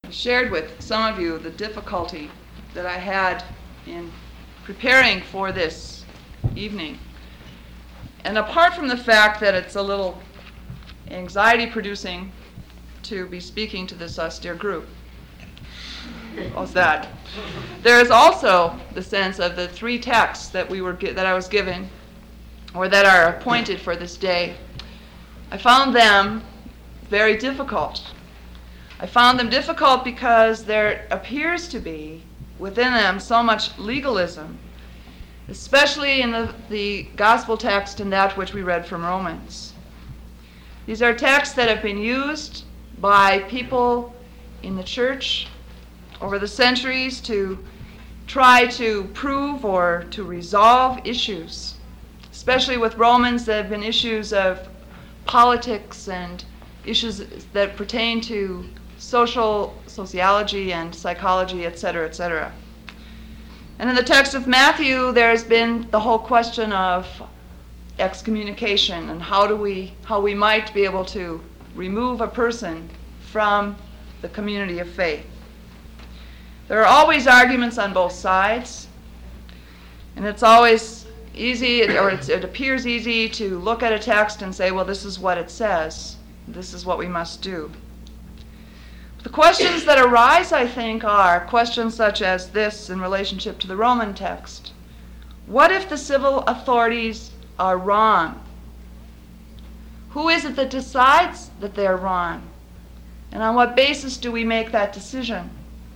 shared with some of you the difficulty that I had in preparing for this evening. And apart from the fact that it's a little anxiety-producing to be speaking to this austere group, how's that? There is also the sense of the three texts that I was given, or that are appointed for this day. I found them very difficult. I found them difficult because there appears to be within them so much legalism, especially in the gospel text and that which we read from Romans. These are texts that have been used by people in the church over the centuries to try to prove or to resolve issues, especially with Romans. There have been issues of politics and issues that pertain to sociology and psychology, etc., etc. And in the text of Matthew, there's been the whole question of excommunication and how we might be able to remove a person from the community of faith. There are always arguments on both sides, and it's always easy, or it appears easy to look at a text and say, well, this is what it says. This is what we must do. The questions that arise, I think, are questions such as this in relationship to the Roman text. What if the civil authorities are wrong? Who is it that decides that they're wrong? And on what basis do we make that decision?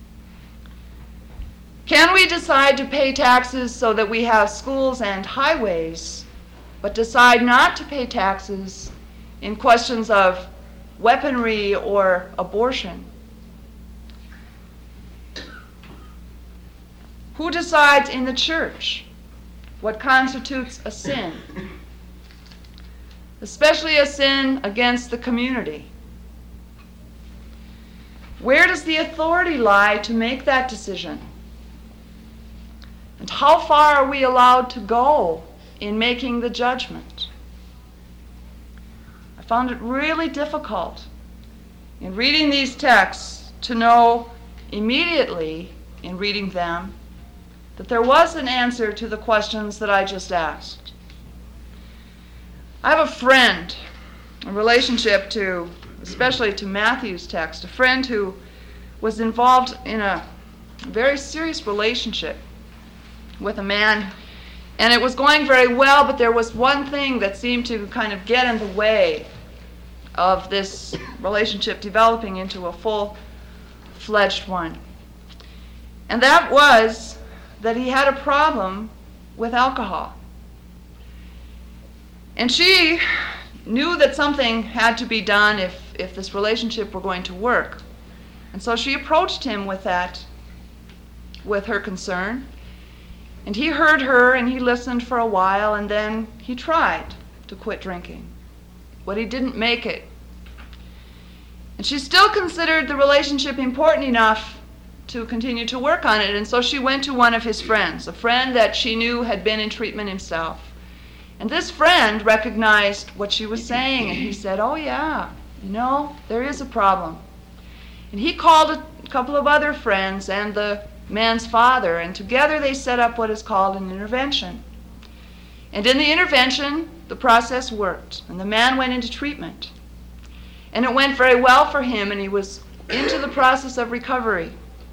Can we decide to pay taxes so that we have schools and highways, but decide not to pay taxes in questions of weaponry or abortion? Who decides in the church what constitutes a sin, especially a sin against the community? Where does the authority lie to make that decision? And how far are we allowed to go in making the judgment? I found it really difficult in reading these texts to know immediately in reading them that there was an answer to the questions that I just asked. I have a friend in relationship to, especially to Matthew's text, a friend who was involved in a very serious relationship with a man, and it was going very well, but there was one thing that seemed to kind of get in the way of this relationship developing into a full-fledged one. And that was that he had a problem with alcohol. And she knew that something had to be done if this relationship were going to work. And so she approached him with her concern. And he heard her and he listened for a while, and then he tried to quit drinking. But he didn't make it. And she still considered the relationship important enough to continue to work on it, and so she went to one of his friends, a friend that she knew had been in treatment himself. And this friend recognized what she was saying, and he said, oh yeah, there is a problem. And he called a couple of other friends and the man's father, and together they set up what is called an intervention. And in the intervention, the process worked, and the man went into treatment. And it went very well for him, and he was into the process of recovery.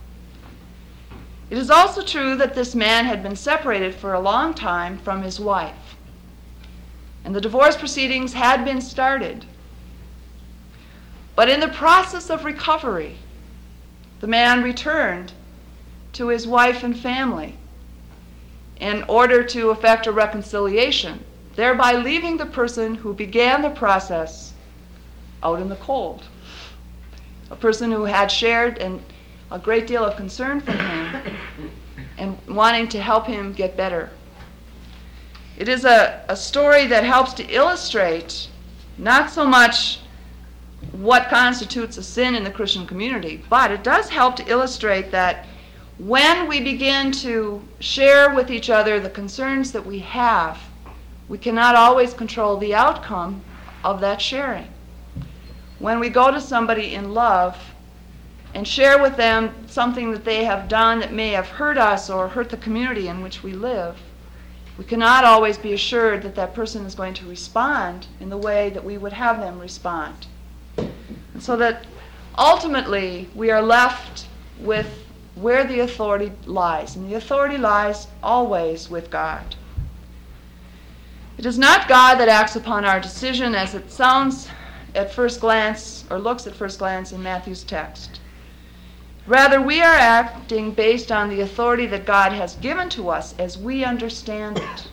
It is also true that this man had been separated for a long time from his wife, and the divorce proceedings had been started. But in the process of recovery, the man returned to his wife and family in order to effect a reconciliation, thereby leaving the person who began the process out in the cold, a person who had shared a great deal of concern from him and wanting to help him get better. It is a story that helps to illustrate not so much what constitutes a sin in the Christian community, but it does help to illustrate that when we begin to share with each other the concerns that we have, we cannot always control the outcome of that sharing. When we go to somebody in love and share with them something that they have done that may have hurt us or hurt the community in which we live, we cannot always be assured that that person is going to respond in the way that we would have them respond. And so that ultimately we are left with where the authority lies. And the authority lies always with God. It is not God that acts upon our decision as it sounds at first glance or looks at first glance in Matthew's text. Rather, we are acting based on the authority that God has given to us as we understand it.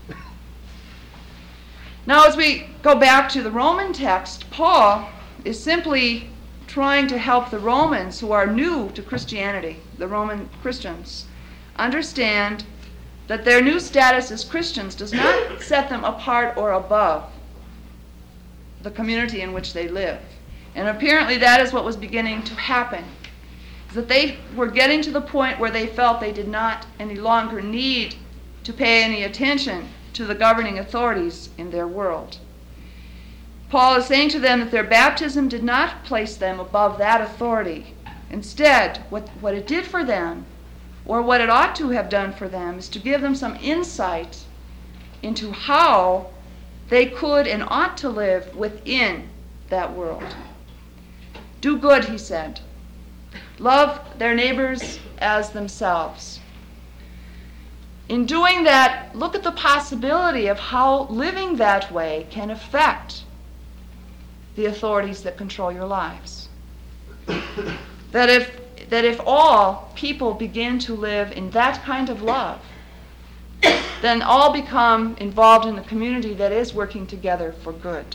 Now, as we go back to the Roman text, Paul is simply trying to help the Romans who are new to Christianity, the Roman Christians, understand that their new status as Christians does not set them apart or above the community in which they live. And apparently that is what was beginning to happen, is that they were getting to the point where they felt they did not any longer need to pay any attention to the governing authorities in their world. Paul is saying to them that their baptism did not place them above that authority. Instead, what it did for them, or what it ought to have done for them, is to give them some insight into how they could and ought to live within that world. Do good, he said. Love their neighbors as themselves. In doing that, look at the possibility of how living that way can affect the authorities that control your lives. That if all people begin to live in that kind of love, then all become involved in a community that is working together for good.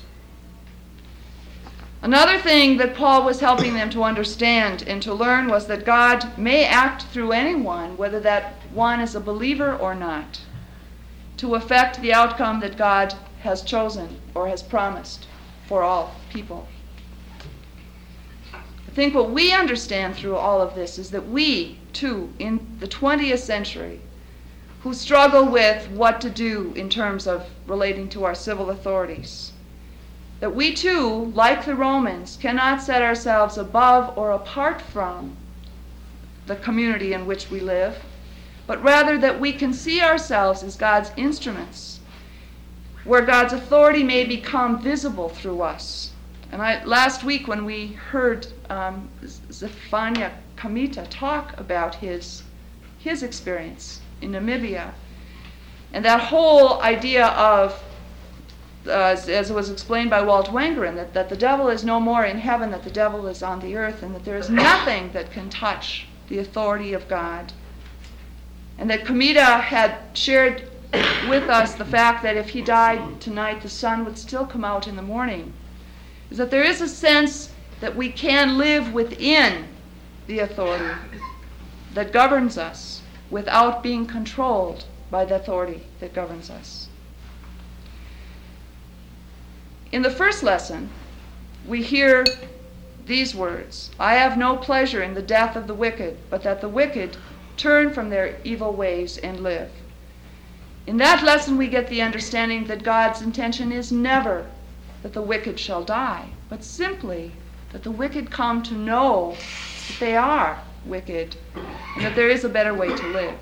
Another thing that Paul was helping them to understand and to learn was that God may act through anyone, whether that one is a believer or not, to affect the outcome that God has chosen or has promised for all people. I think what we understand through all of this is that we, too, in the 20th century, who struggle with what to do in terms of relating to our civil authorities, that we too, like the Romans, cannot set ourselves above or apart from the community in which we live, but rather that we can see ourselves as God's instruments, where God's authority may become visible through us. And last week when we heard Zephaniah Kamita talk about his experience in Namibia, and that whole idea of as it was explained by Walt Wangerin, that the devil is no more in heaven, that the devil is on the earth, and that there is nothing that can touch the authority of God. And that Kamita had shared with us the fact that if he died tonight, the sun would still come out in the morning. Is that there is a sense that we can live within the authority that governs us without being controlled by the authority that governs us. In the first lesson, we hear these words, "I have no pleasure in the death of the wicked, but that the wicked turn from their evil ways and live." In that lesson, we get the understanding that God's intention is never that the wicked shall die, but simply that the wicked come to know that they are wicked and that there is a better way to live.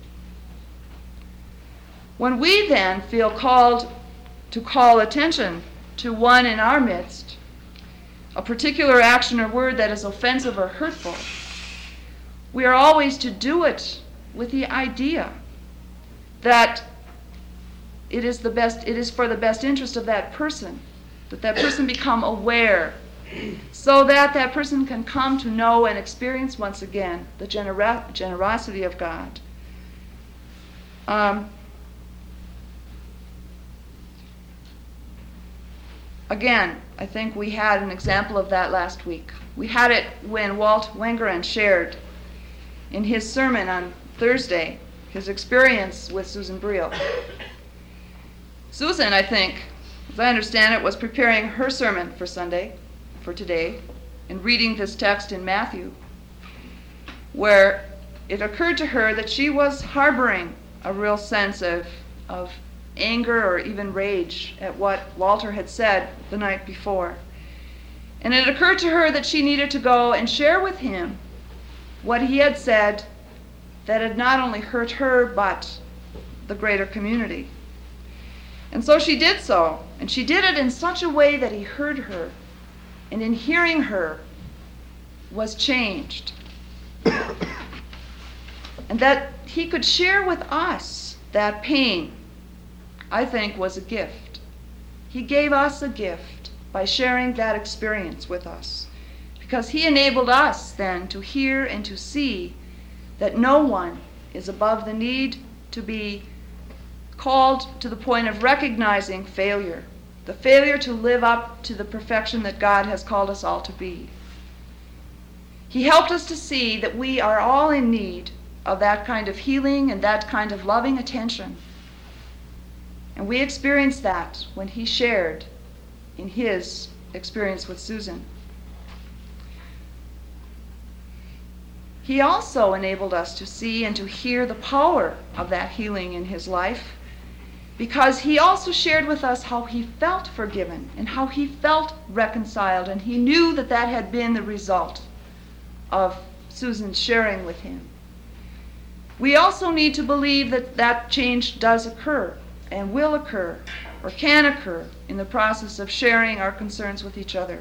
When we then feel called to call attention to one in our midst, a particular action or word that is offensive or hurtful, we are always to do it with the idea that it is for the best interest of that person, that that person become aware, so that that person can come to know and experience once again the generosity of God. Again, I think we had an example of that last week. We had it when Walt Wangerin shared in his sermon on Thursday his experience with Susan Briel. Susan, I think, as I understand it, was preparing her sermon for today, and reading this text in Matthew, where it occurred to her that she was harboring a real sense of anger or even rage at what Walter had said the night before. And it occurred to her that she needed to go and share with him what he had said that had not only hurt her, but the greater community. And so she did so, and she did it in such a way that he heard her, and in hearing her was changed. And that he could share with us that pain, I think, was a gift. He gave us a gift by sharing that experience with us, because he enabled us then to hear and to see that no one is above the need to be called to the point of recognizing failure, the failure to live up to the perfection that God has called us all to be. He helped us to see that we are all in need of that kind of healing and that kind of loving attention. And we experienced that when he shared in his experience with Susan. He also enabled us to see and to hear the power of that healing in his life, because he also shared with us how he felt forgiven and how he felt reconciled, and he knew that that had been the result of Susan's sharing with him. We also need to believe that that change does occur and will occur or can occur in the process of sharing our concerns with each other.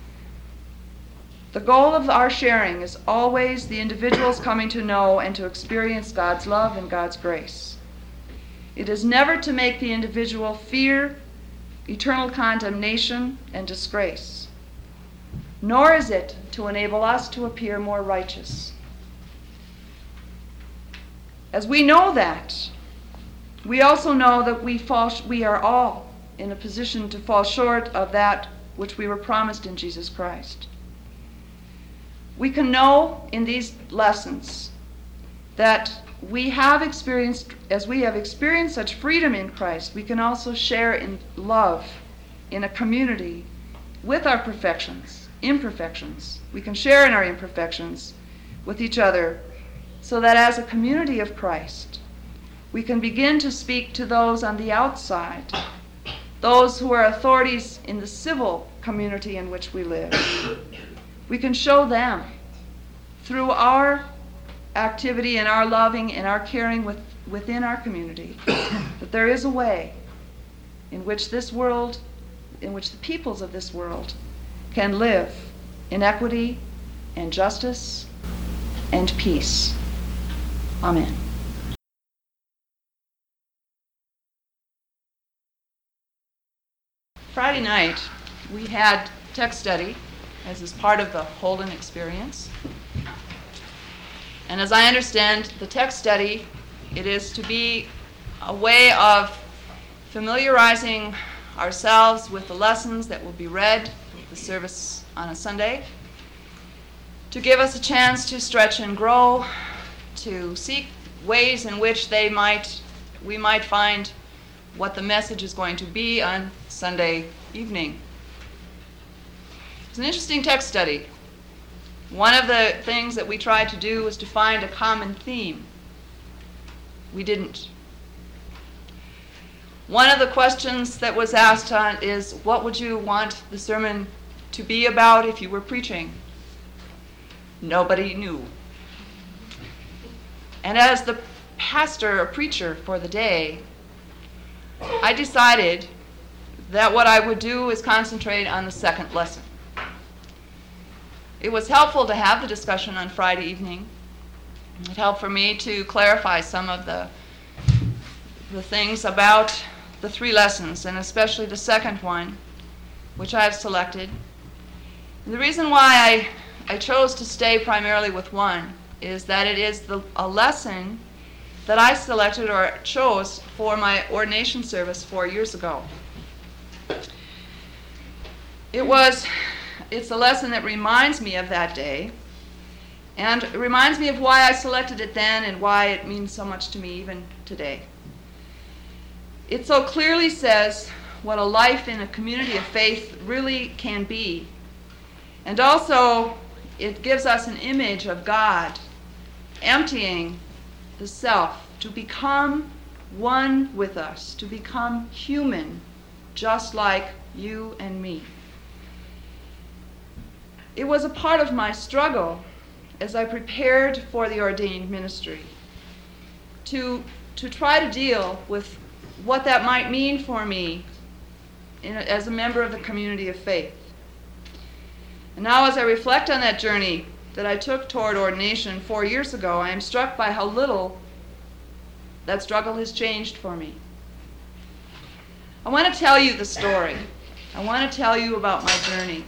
The goal of our sharing is always the individual's coming to know and to experience God's love and God's grace. It is never to make the individual fear eternal condemnation and disgrace, nor is it to enable us to appear more righteous. As we know that, we also know that we are all in a position to fall short of that which we were promised in Jesus Christ. We can know in these lessons that we have experienced, as we have experienced such freedom in Christ, we can also share in love in a community with our imperfections. We can share in our imperfections with each other, so that as a community of Christ, we can begin to speak to those on the outside, those who are authorities in the civil community in which we live. We can show them through our activity and our loving and our caring within our community that there is a way in which this world, in which the peoples of this world can live in equity and justice and peace. Amen. Friday night, we had text study as is part of the Holden experience. And as I understand the text study, it is to be a way of familiarizing ourselves with the lessons that will be read at the service on a Sunday, to give us a chance to stretch and grow, to seek ways in which we might find what the message is going to be on Sunday evening. It's an interesting text study. One of the things that we tried to do was to find a common theme. We didn't. One of the questions that was asked is, what would you want the sermon to be about if you were preaching? Nobody knew. And as the pastor or preacher for the day, I decided that what I would do is concentrate on the second lesson. It was helpful to have the discussion on Friday evening. It helped for me to clarify some of the things about the three lessons, and especially the second one, which I have selected. And the reason why I chose to stay primarily with one is that it is a lesson that I selected or chose for my ordination service 4 years ago. It's a lesson that reminds me of that day, and it reminds me of why I selected it then and why it means so much to me even today. It so clearly says what a life in a community of faith really can be. And also, it gives us an image of God emptying the self to become one with us, to become human, just like you and me. It was a part of my struggle as I prepared for the ordained ministry, to try to deal with what that might mean for me as a member of the community of faith. And now as I reflect on that journey that I took toward ordination 4 years ago, I am struck by how little that struggle has changed for me. I want to tell you the story. I want to tell you about my journey.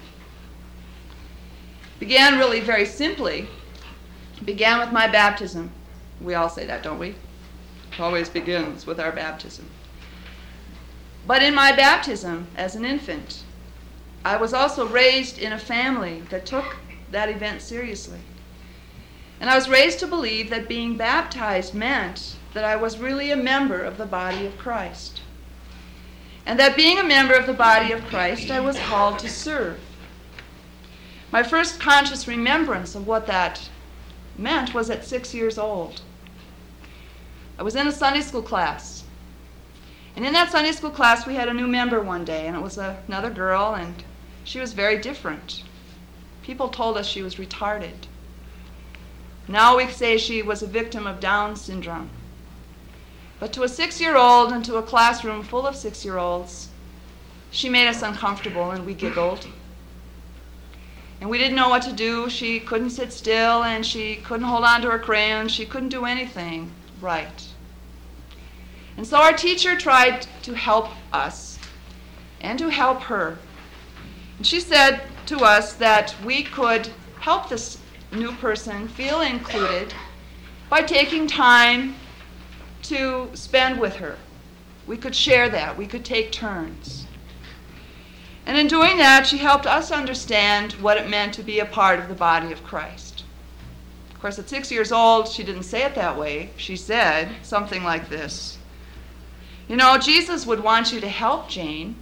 It began really very simply. It began with my baptism. We all say that, don't we? It always begins with our baptism. But in my baptism as an infant, I was also raised in a family that took that event seriously. And I was raised to believe that being baptized meant that I was really a member of the body of Christ. And that being a member of the body of Christ, I was called to serve. My first conscious remembrance of what that meant was at 6 years old. I was in a Sunday school class. And in that Sunday school class, we had a new member one day, and it was another girl, and she was very different. People told us she was retarded. Now we say she was a victim of Down syndrome. But to a 6-year-old and to a classroom full of 6-year-olds, she made us uncomfortable, and we giggled. And we didn't know what to do. She couldn't sit still, and she couldn't hold on to her crayon. She couldn't do anything right. And so our teacher tried to help us and to help her. And she said to us that we could help this new person feel included by taking time to spend with her. We could share that. We could take turns. And in doing that, she helped us understand what it meant to be a part of the body of Christ. Of course, at 6 years old, she didn't say it that way. She said something like this: "You know, Jesus would want you to help Jane.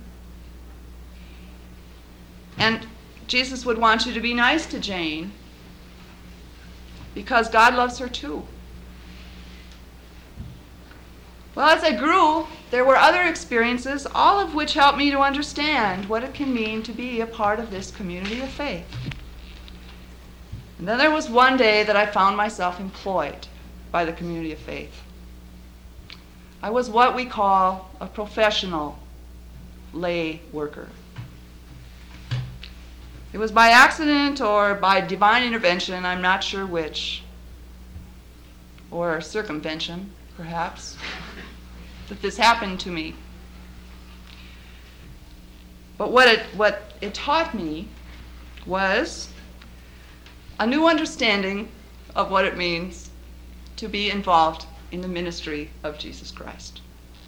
And Jesus would want you to be nice to Jane because God loves her too." Well, as I grew, there were other experiences, all of which helped me to understand what it can mean to be a part of this community of faith. And then there was one day that I found myself employed by the community of faith. I was what we call a professional lay worker. It was by accident or by divine intervention, I'm not sure which, or circumvention, perhaps, that this happened to me. But what it taught me was a new understanding of what it means to be involved in the ministry of Jesus Christ.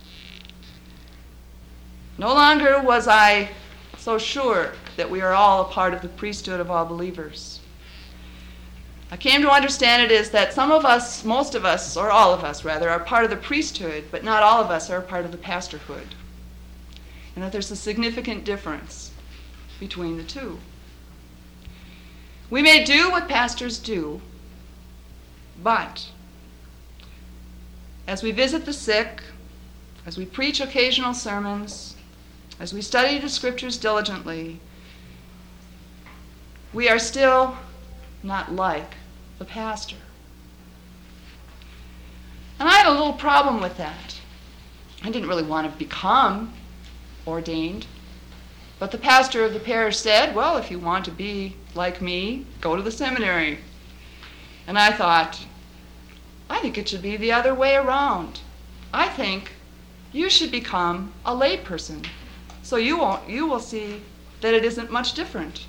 No longer was I so sure that we are all a part of the priesthood of all believers. I came to understand it is that some of us, most of us, or all of us rather, are part of the priesthood, but not all of us are a part of the pastorhood. And that there's a significant difference between the two. We may do what pastors do, but as we visit the sick, as we preach occasional sermons, as we study the scriptures diligently, we are still not like the pastor. And I had a little problem with that. I didn't really want to become ordained, but the pastor of the parish said, "Well, if you want to be like me, go to the seminary." And I thought, I think it should be the other way around. I think you should become a lay person, so you will see that it isn't much different.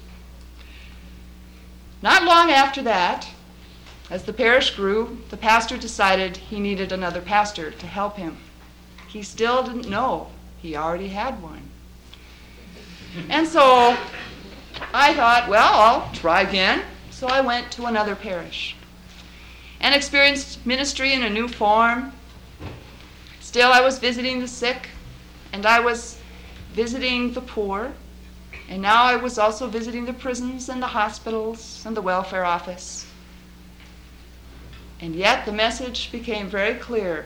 Not long after that, as the parish grew, the pastor decided he needed another pastor to help him. He still didn't know he already had one. And so I thought, well, I'll try again. So I went to another parish and experienced ministry in a new form. Still, I was visiting the sick, and I was visiting the poor, and now I was also visiting the prisons and the hospitals and the welfare office. And yet the message became very clear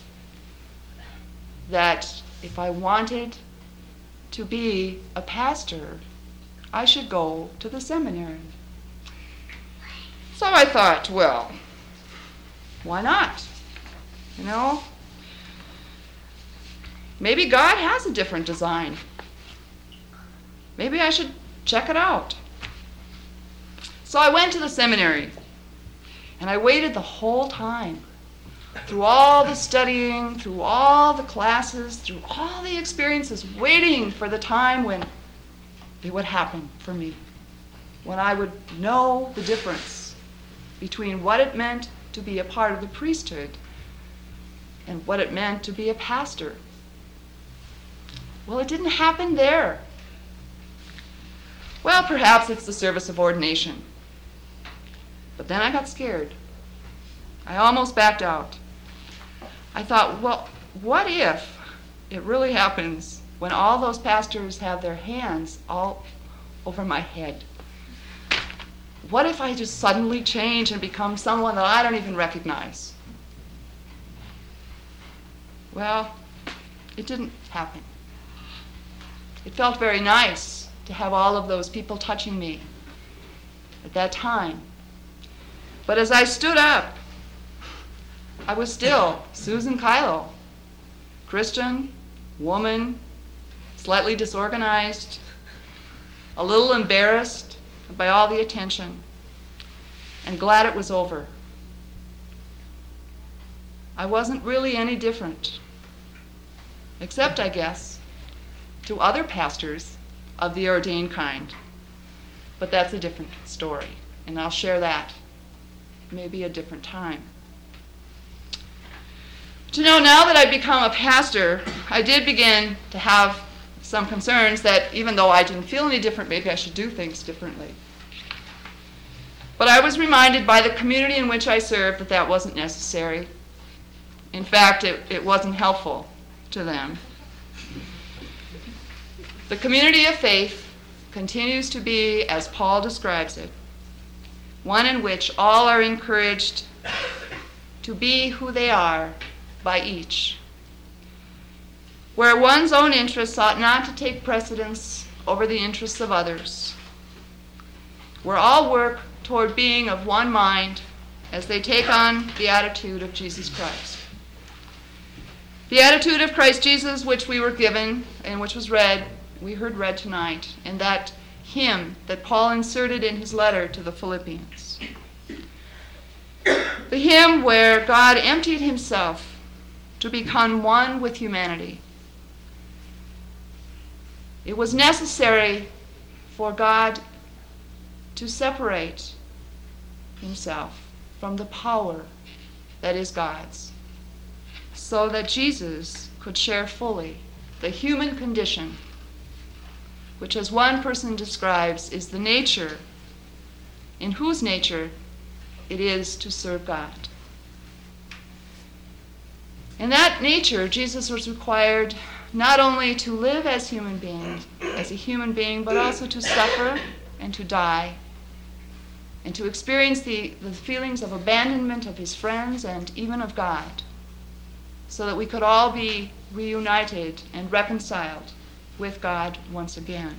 that if I wanted to be a pastor, I should go to the seminary. So I thought, well, why not? You know, maybe God has a different design. Maybe I should check it out. So I went to the seminary, and I waited the whole time, through all the studying, through all the classes, through all the experiences, waiting for the time when it would happen for me, when I would know the difference between what it meant to be a part of the priesthood and what it meant to be a pastor. Well, it didn't happen there. Well, perhaps it's the service of ordination. But then I got scared. I almost backed out. I thought, well, what if it really happens when all those pastors have their hands all over my head? What if I just suddenly change and become someone that I don't even recognize? Well, it didn't happen. It felt very nice to have all of those people touching me at that time. But as I stood up, I was still Susan Kylo, Christian, woman, slightly disorganized, a little embarrassed by all the attention, and glad it was over. I wasn't really any different, except, I guess, to other pastors of the ordained kind. But that's a different story, and I'll share that maybe a different time. But you know, now that I've become a pastor, I did begin to have some concerns that even though I didn't feel any different, maybe I should do things differently. But I was reminded by the community in which I served that that wasn't necessary. In fact, it wasn't helpful to them. The community of faith continues to be, as Paul describes it, one in which all are encouraged to be who they are by each, where one's own interests ought not to take precedence over the interests of others, where all work toward being of one mind as they take on the attitude of Jesus Christ. The attitude of Christ Jesus, which we were given and which was we heard read tonight, and that hymn that Paul inserted in his letter to the Philippians. The hymn where God emptied himself to become one with humanity. It was necessary for God to separate himself from the power that is God's, so that Jesus could share fully the human condition, which, as one person describes, is the nature in whose nature it is to serve God. In that nature, Jesus was required not only to live as a human being, but also to suffer and to die, and to experience the feelings of abandonment of his friends and even of God, so that we could all be reunited and reconciled with God once again.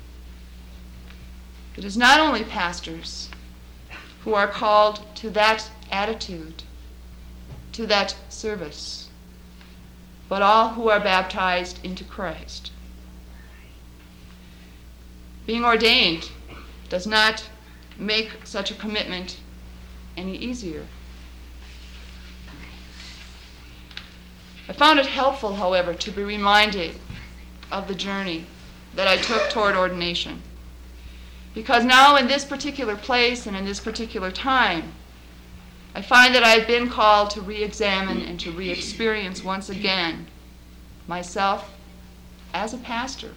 It is not only pastors who are called to that attitude, to that service, but all who are baptized into Christ. Being ordained does not make such a commitment any easier. I found it helpful, however, to be reminded of the journey that I took toward ordination. Because now in this particular place and in this particular time, I find that I've been called to re-examine and to re-experience once again myself as a pastor.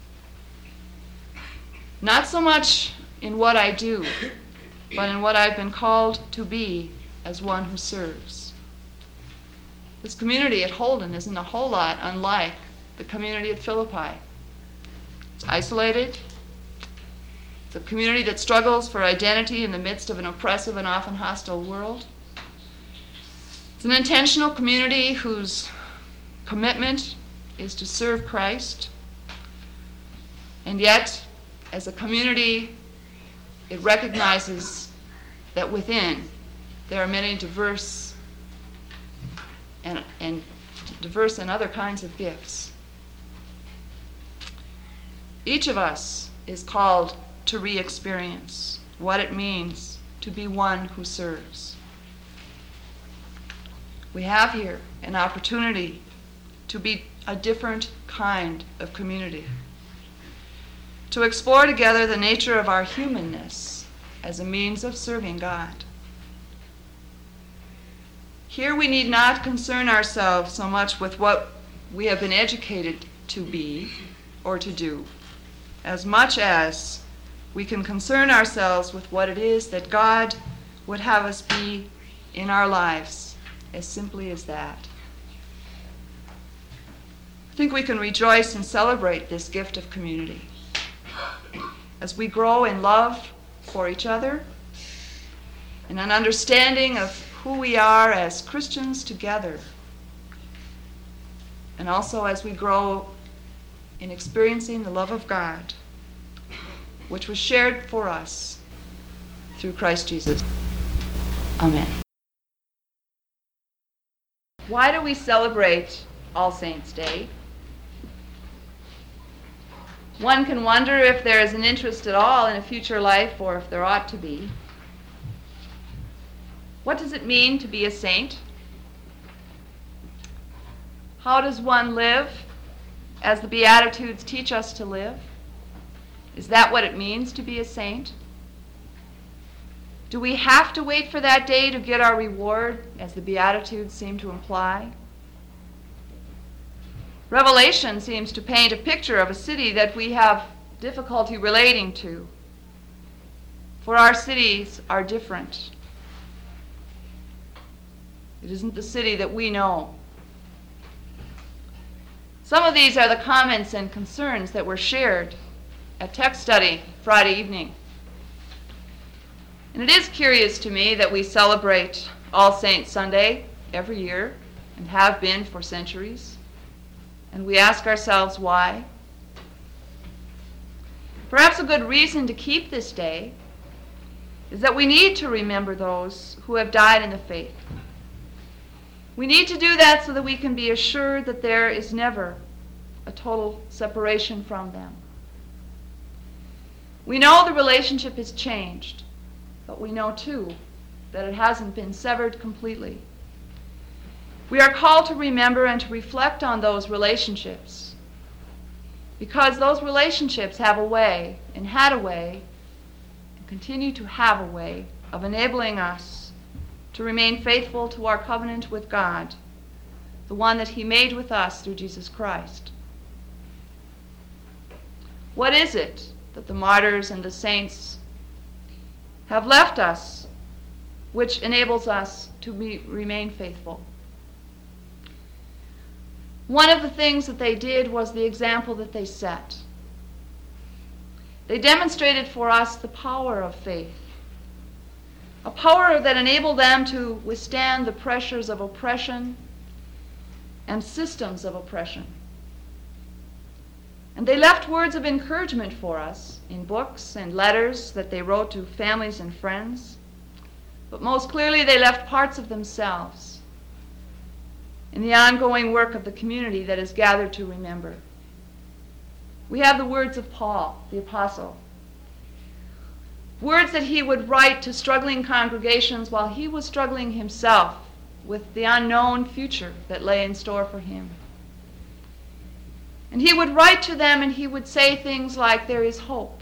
Not so much in what I do, but in what I've been called to be as one who serves. This community at Holden isn't a whole lot unlike the community at Philippi. It's isolated. It's a community that struggles for identity in the midst of an oppressive and often hostile world. It's an intentional community whose commitment is to serve Christ. And yet, as a community, it recognizes that within there are many diverse and other kinds of gifts. Each of us is called to re-experience what it means to be one who serves. We have here an opportunity to be a different kind of community, to explore together the nature of our humanness as a means of serving God. Here we need not concern ourselves so much with what we have been educated to be or to do, as much as we can concern ourselves with what it is that God would have us be in our lives, as simply as that. I think we can rejoice and celebrate this gift of community as we grow in love for each other and an understanding of who we are as Christians together, and also as we grow in experiencing the love of God, which was shared for us through Christ Jesus. Amen. Why do we celebrate All Saints' Day? One can wonder if there is an interest at all in a future life, or if there ought to be. What does it mean to be a saint? How does one live as the Beatitudes teach us to live? Is that what it means to be a saint? Do we have to wait for that day to get our reward, as the Beatitudes seem to imply? Revelation seems to paint a picture of a city that we have difficulty relating to, for our cities are different. It isn't the city that we know. Some of these are the comments and concerns that were shared at text study Friday evening. And it is curious to me that we celebrate All Saints Sunday every year, and have been for centuries. And we ask ourselves why. Perhaps a good reason to keep this day is that we need to remember those who have died in the faith. We need to do that so that we can be assured that there is never a total separation from them. We know the relationship has changed, but we know too that it hasn't been severed completely. We are called to remember and to reflect on those relationships, because those relationships have a way, and had a way, and continue to have a way of enabling us to remain faithful to our covenant with God, the one that He made with us through Jesus Christ. What is it that the martyrs and the saints have left us which enables us to remain faithful? One of the things that they did was the example that they set. They demonstrated for us the power of faith, a power that enabled them to withstand the pressures of oppression and systems of oppression. And they left words of encouragement for us in books and letters that they wrote to families and friends, but most clearly they left parts of themselves in the ongoing work of the community that is gathered to remember. We have the words of Paul, the apostle, words that he would write to struggling congregations while he was struggling himself with the unknown future that lay in store for him. And he would write to them and he would say things like, there is hope.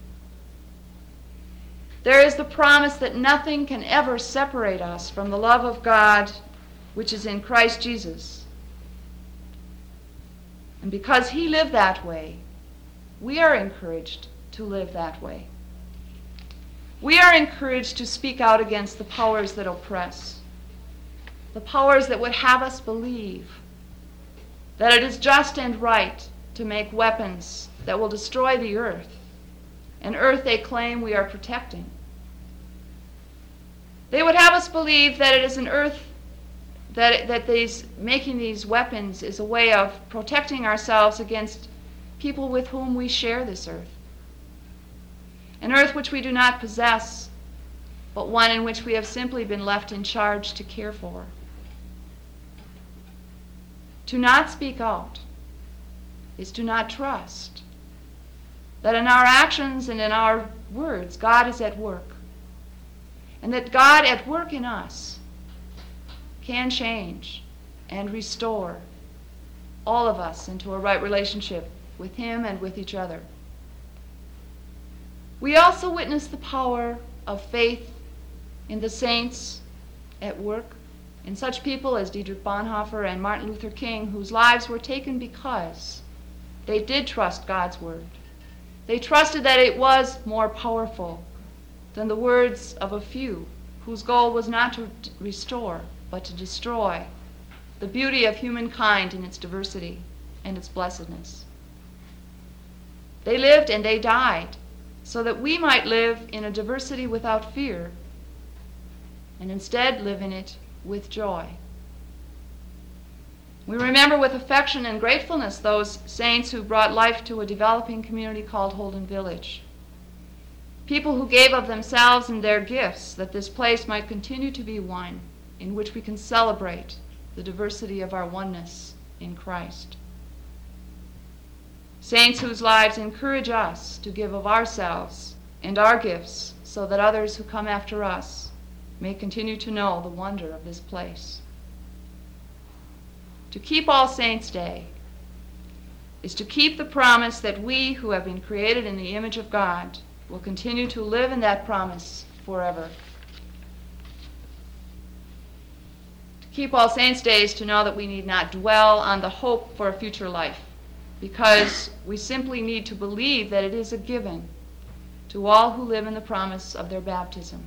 There is the promise that nothing can ever separate us from the love of God which is in Christ Jesus. And because he lived that way, we are encouraged to live that way. We are encouraged to speak out against the powers that oppress, the powers that would have us believe that it is just and right to make weapons that will destroy the earth, an earth they claim we are protecting. They would have us believe that it is an earth that making these weapons is a way of protecting ourselves against people with whom we share this earth. An earth which we do not possess, but one in which we have simply been left in charge to care for. To not speak out is to not trust that in our actions and in our words, God is at work, and that God at work in us can change and restore all of us into a right relationship with Him and with each other. We also witness the power of faith in the saints at work, in such people as Dietrich Bonhoeffer and Martin Luther King, whose lives were taken because they did trust God's word. They trusted that it was more powerful than the words of a few, whose goal was not to restore, but to destroy the beauty of humankind in its diversity and its blessedness. They lived and they died so that we might live in a diversity without fear, and instead live in it with joy. We remember with affection and gratefulness those saints who brought life to a developing community called Holden Village. People who gave of themselves and their gifts that this place might continue to be one in which we can celebrate the diversity of our oneness in Christ. Saints whose lives encourage us to give of ourselves and our gifts so that others who come after us may continue to know the wonder of this place. To keep All Saints' Day is to keep the promise that we who have been created in the image of God will continue to live in that promise forever. To keep All Saints' Day is to know that we need not dwell on the hope for a future life, because we simply need to believe that it is a given to all who live in the promise of their baptism.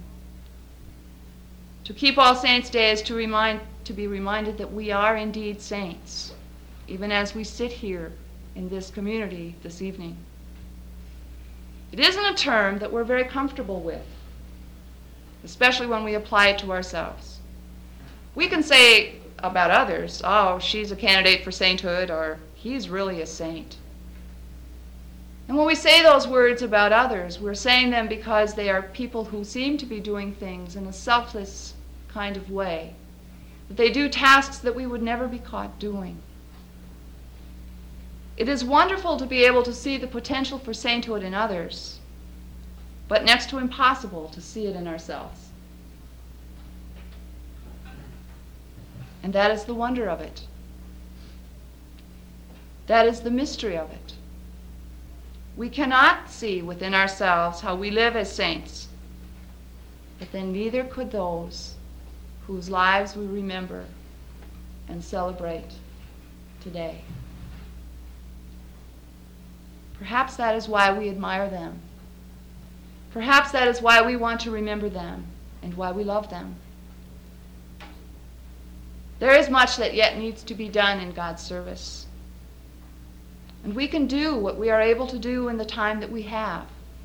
To keep All Saints' Day is to be reminded that we are indeed saints, even as we sit here in this community this evening. It isn't a term that we're very comfortable with, especially when we apply it to ourselves. We can say about others, oh, she's a candidate for sainthood, or he's really a saint. And when we say those words about others, we're saying them because they are people who seem to be doing things in a selfless kind of way, that they do tasks that we would never be caught doing. It is wonderful to be able to see the potential for sainthood in others, but next to impossible to see it in ourselves. And that is the wonder of it. That is the mystery of it. We cannot see within ourselves how we live as saints, but then neither could those whose lives we remember and celebrate today. Perhaps that is why we admire them. Perhaps that is why we want to remember them and why we love them. There is much that yet needs to be done in God's service. And we can do what we are able to do in the time that we have.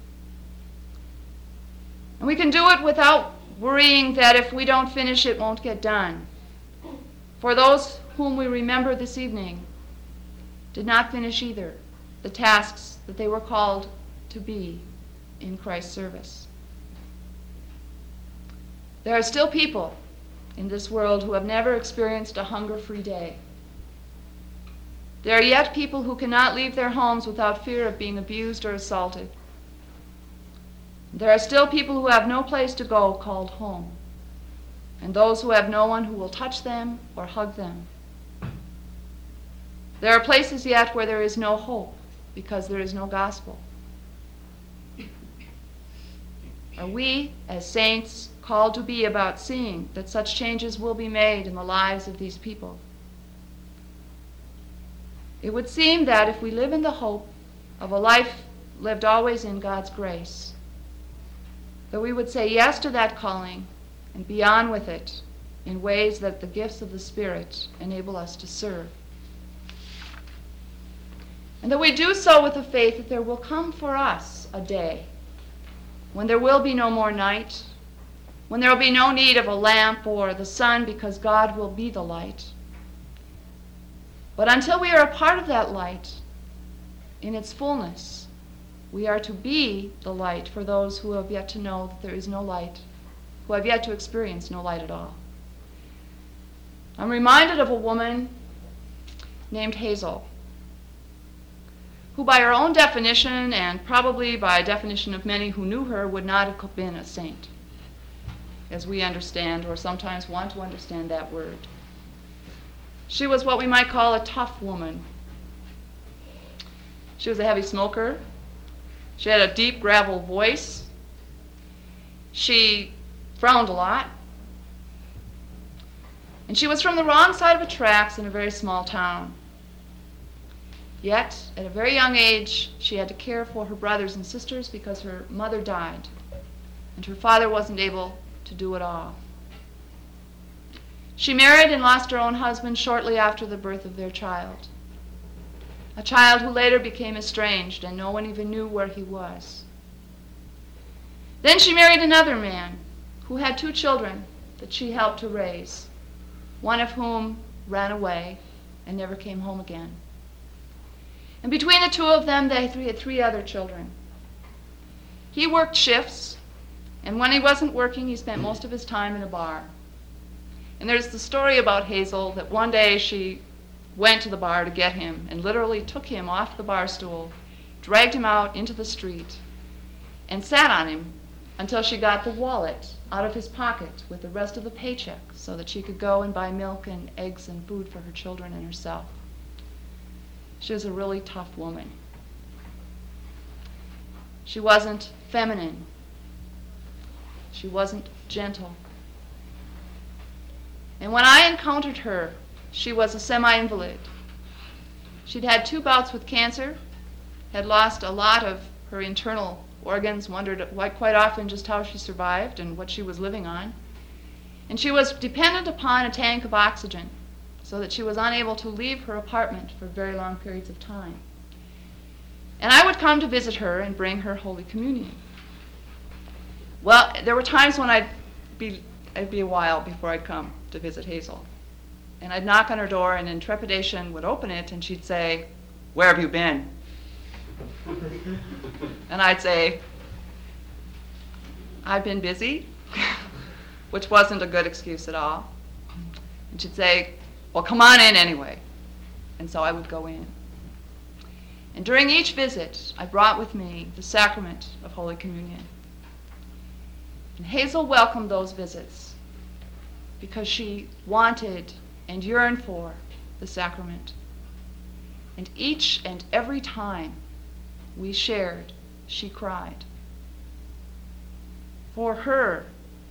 And we can do it without worrying that if we don't finish, it won't get done. For those whom we remember this evening did not finish either the tasks that they were called to be in Christ's service. There are still people in this world who have never experienced a hunger-free day. There are yet people who cannot leave their homes without fear of being abused or assaulted. There are still people who have no place to go called home, and those who have no one who will touch them or hug them. There are places yet where there is no hope because there is no gospel. Are we, as saints, called to be about seeing that such changes will be made in the lives of these people? It would seem that if we live in the hope of a life lived always in God's grace, that we would say yes to that calling and be on with it in ways that the gifts of the Spirit enable us to serve. And that we do so with the faith that there will come for us a day when there will be no more night, when there will be no need of a lamp or the sun because God will be the light. But until we are a part of that light in its fullness, we are to be the light for those who have yet to know that there is no light who have yet to experience no light at all. I'm reminded of a woman named Hazel, who by her own definition, and probably by definition of many who knew her, would not have been a saint, as we understand or sometimes want to understand that word. She was what we might call a tough woman. She was a heavy smoker. She had a deep gravel voice. She frowned a lot. And she was from the wrong side of the tracks in a very small town. Yet, at a very young age, she had to care for her brothers and sisters because her mother died, and her father wasn't able to do it all. She married and lost her own husband shortly after the birth of their child, a child who later became estranged and no one even knew where he was. Then she married another man who had 2 children that she helped to raise, one of whom ran away and never came home again. And between the 2 of them, they had 3 other children. He worked shifts, and when he wasn't working, he spent most of his time in a bar. And there's the story about Hazel that one day she went to the bar to get him and literally took him off the bar stool, dragged him out into the street, and sat on him until she got the wallet out of his pocket with the rest of the paycheck so that she could go and buy milk and eggs and food for her children and herself. She was a really tough woman. She wasn't feminine. She wasn't gentle. And when I encountered her, she was a semi-invalid. She'd had 2 bouts with cancer, had lost a lot of her internal organs, wondered quite often just how she survived and what she was living on. And she was dependent upon a tank of oxygen so that she was unable to leave her apartment for very long periods of time. And I would come to visit her and bring her Holy Communion. Well, there were times when it'd be a while before I'd come to visit Hazel. And I'd knock on her door and in trepidation would open it and she'd say, "Where have you been?" And I'd say, "I've been busy," which wasn't a good excuse at all. And she'd say, "Well, come on in anyway." And so I would go in. And during each visit, I brought with me the sacrament of Holy Communion. And Hazel welcomed those visits because she wanted and yearned for the sacrament. And each and every time we shared, she cried. For her,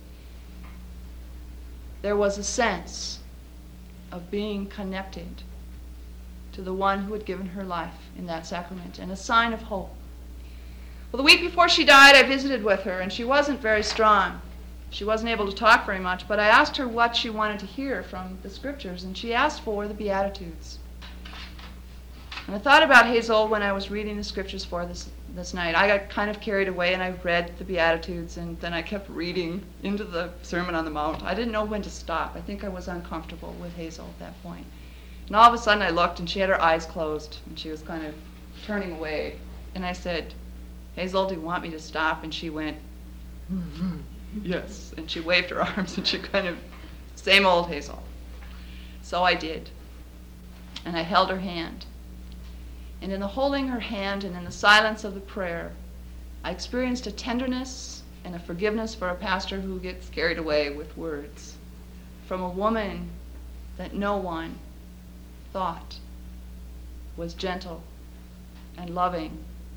there was a sense of being connected to the one who had given her life in that sacrament, and a sign of hope. Well, the week before she died, I visited with her, and she wasn't very strong. She wasn't able to talk very much, but I asked her what she wanted to hear from the scriptures, and she asked for the Beatitudes. And I thought about Hazel when I was reading the scriptures for this night. I got kind of carried away, and I read the Beatitudes, and then I kept reading into the Sermon on the Mount. I didn't know when to stop. I think I was uncomfortable with Hazel at that point. And all of a sudden I looked, and she had her eyes closed, and she was kind of turning away. And I said, "Hazel, do you want me to stop?" And she went, "Yes." And she waved her arms, and she kind of, same old Hazel. So I did. And I held her hand. And in the holding her hand and in the silence of the prayer, I experienced a tenderness and a forgiveness for a pastor who gets carried away with words from a woman that no one thought was gentle and loving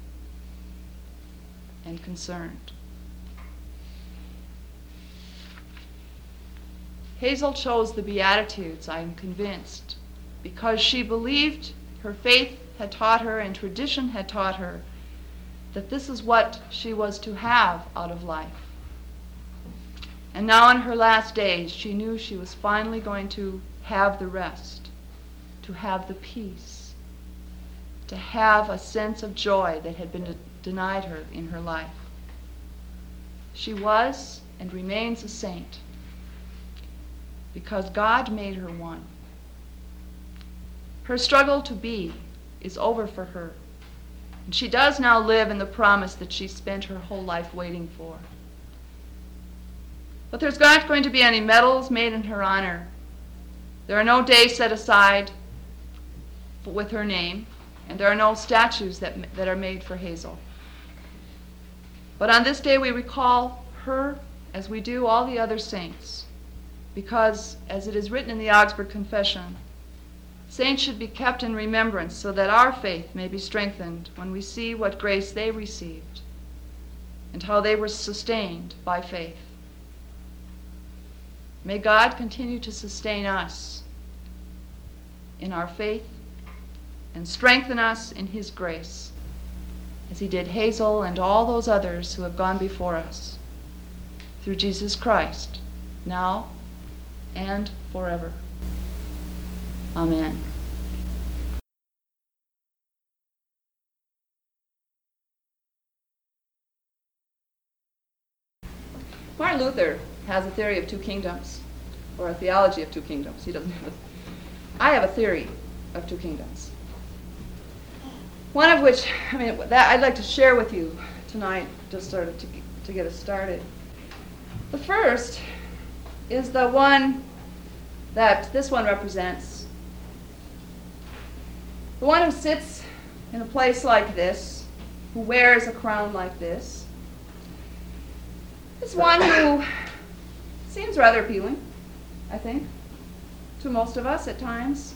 and concerned. Hazel chose the Beatitudes, I am convinced, because she believed, her faith had taught her and tradition had taught her, that this is what she was to have out of life. And now in her last days, she knew she was finally going to have the rest, to have the peace, to have a sense of joy that had been denied her in her life. She was and remains a saint because God made her one. Her struggle to be is over for her, and she does now live in the promise that she spent her whole life waiting for. But there's not going to be any medals made in her honor. There are no days set aside with her name, and there are no statues that are made for Hazel. But on this day we recall her as we do all the other saints, because, as it is written in the Augsburg Confession, saints should be kept in remembrance so that our faith may be strengthened when we see what grace they received and how they were sustained by faith. May God continue to sustain us in our faith and strengthen us in His grace, as He did Hazel and all those others who have gone before us, through Jesus Christ, now and forever. Amen. Martin Luther has a theory of two kingdoms, or a theology of two kingdoms. He doesn't have I have a theory of two kingdoms. One of which, that I'd like to share with you tonight, just sort of to get us started. The first is the one that this one represents. The one who sits in a place like this, who wears a crown like this, is one who seems rather appealing, I think, to most of us at times.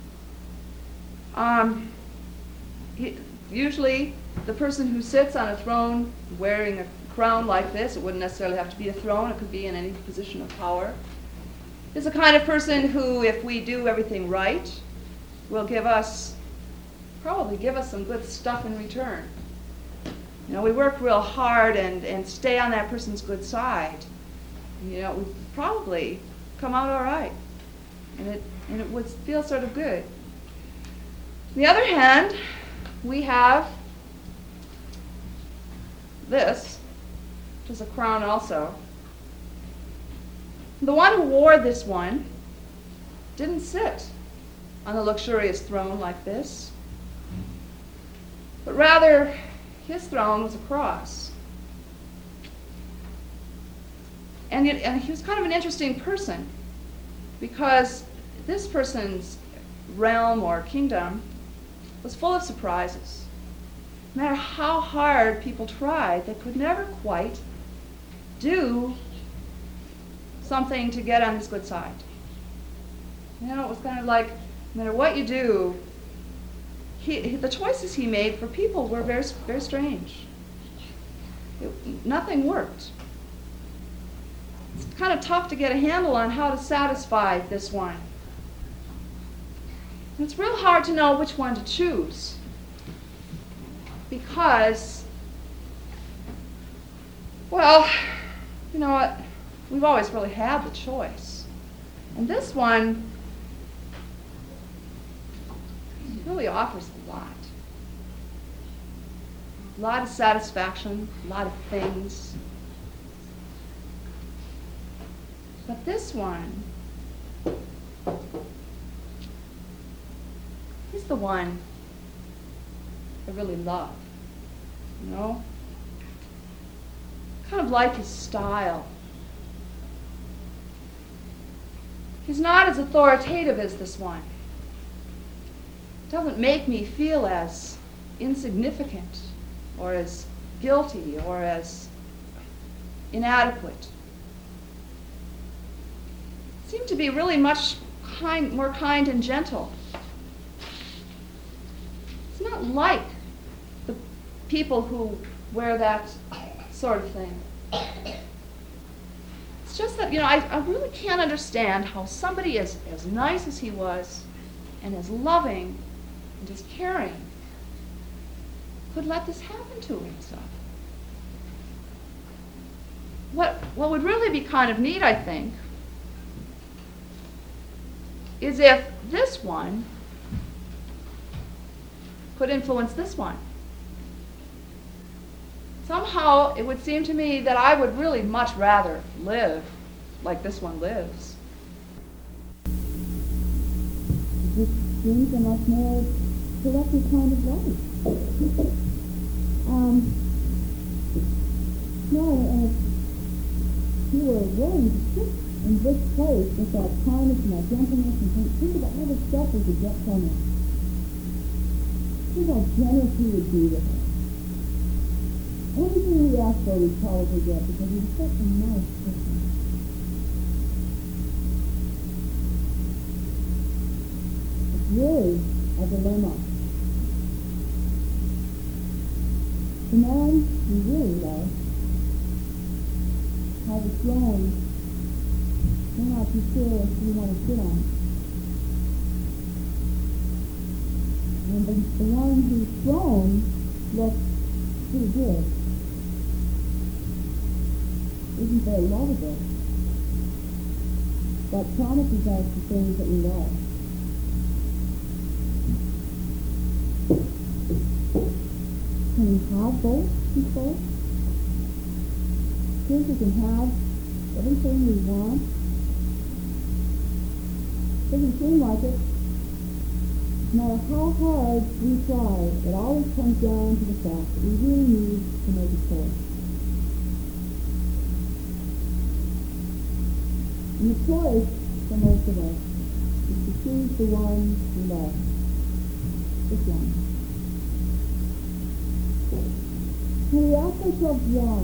Usually, the person who sits on a throne wearing a crown like this, it wouldn't necessarily have to be a throne, it could be in any position of power, is the kind of person who, if we do everything right, will probably give us some good stuff in return. We work real hard and stay on that person's good side. We probably come out all right. And it would feel sort of good. On the other hand, we have this, which is a crown also. The one who wore this one didn't sit on a luxurious throne like this, but rather his throne was a cross. And he was kind of an interesting person, because this person's realm or kingdom was full of surprises. No matter how hard people tried, they could never quite do something to get on his good side. It was kind of like, no matter what you do, the choices he made for people were very, very strange. Nothing worked. It's kind of tough to get a handle on how to satisfy this one. And it's real hard to know which one to choose, because, well, you know what? We've always really had the choice. And this one really offers a lot. A lot of satisfaction, a lot of things. But this one, he's the one I really love. Kind of like his style. He's not as authoritative as this one. Doesn't make me feel as insignificant or as guilty or as inadequate. Seem to be really much more kind and gentle. It's not like the people who wear that sort of thing. It's just that, I really can't understand how somebody as nice as he was and as loving and as caring could let this happen to himself. What would really be kind of neat, I think, is if this one could influence this one. Somehow it would seem to me that I would really much rather live like this one lives. This seems a much more productive kind of life. who were willing to sit in this place with that kindness and that gentleness and think about all the stuff we could get from him. Think how generous he would be with us. Anything we ask for, we probably get because he's such a nice person. It's really a dilemma. The man we really love has a throne we're not too sure if we want to sit on. And the one whose throne looks pretty good isn't very lovable, but promises us the things that we love. Can we have both, people? Think we can have everything we want? Doesn't seem like it. No matter how hard we try, it always comes down to the fact that we really need to make a choice. And the choice for most of us is to choose the one we love. This one. When we ask ourselves why,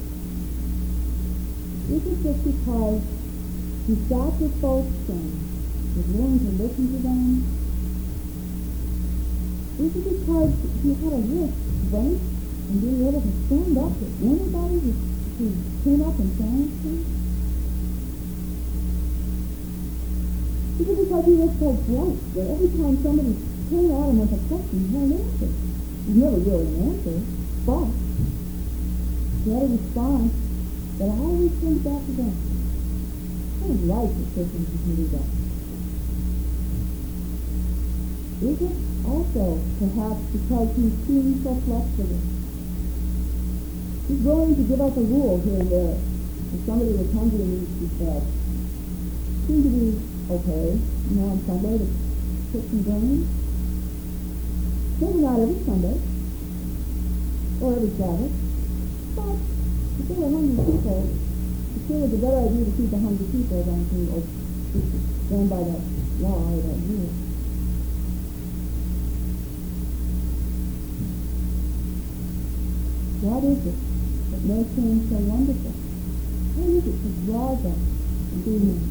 is it just because he sat with folks and was willing to listen to them? Is it because he had a real strength in being able to stand up to anybody who came up and challenged him? Is it because he was so bright that every time somebody came at him with a question, he had an answer? He never really an answer, but he had a response that always comes back to them. I don't like the Christians who can do that. Is it also, perhaps, because he seems so flexible? He's willing to give us a rule here and there. If somebody was hungry and needs to be fed, seemed to be okay, on Sunday to cook some grains. Maybe not every Sunday, or every Sabbath, but if there were hungry people, it sure was a better idea to feed the hungry people than to stand by that law or that rule. What is it that makes him so wonderful? What is it that draws us to him?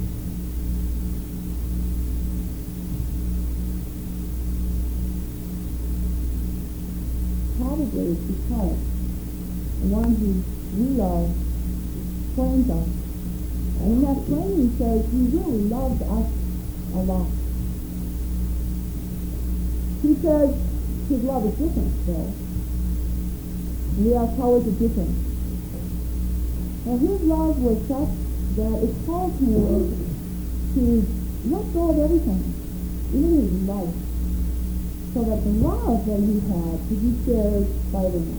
Probably it's because the one who we love claims us. And in that claim he says he really loves us a lot. He says his love is different still. We ask, how is it different? Well, his love was such that it called him to let go of everything, even his life, so that the love that he had could be shared by everyone.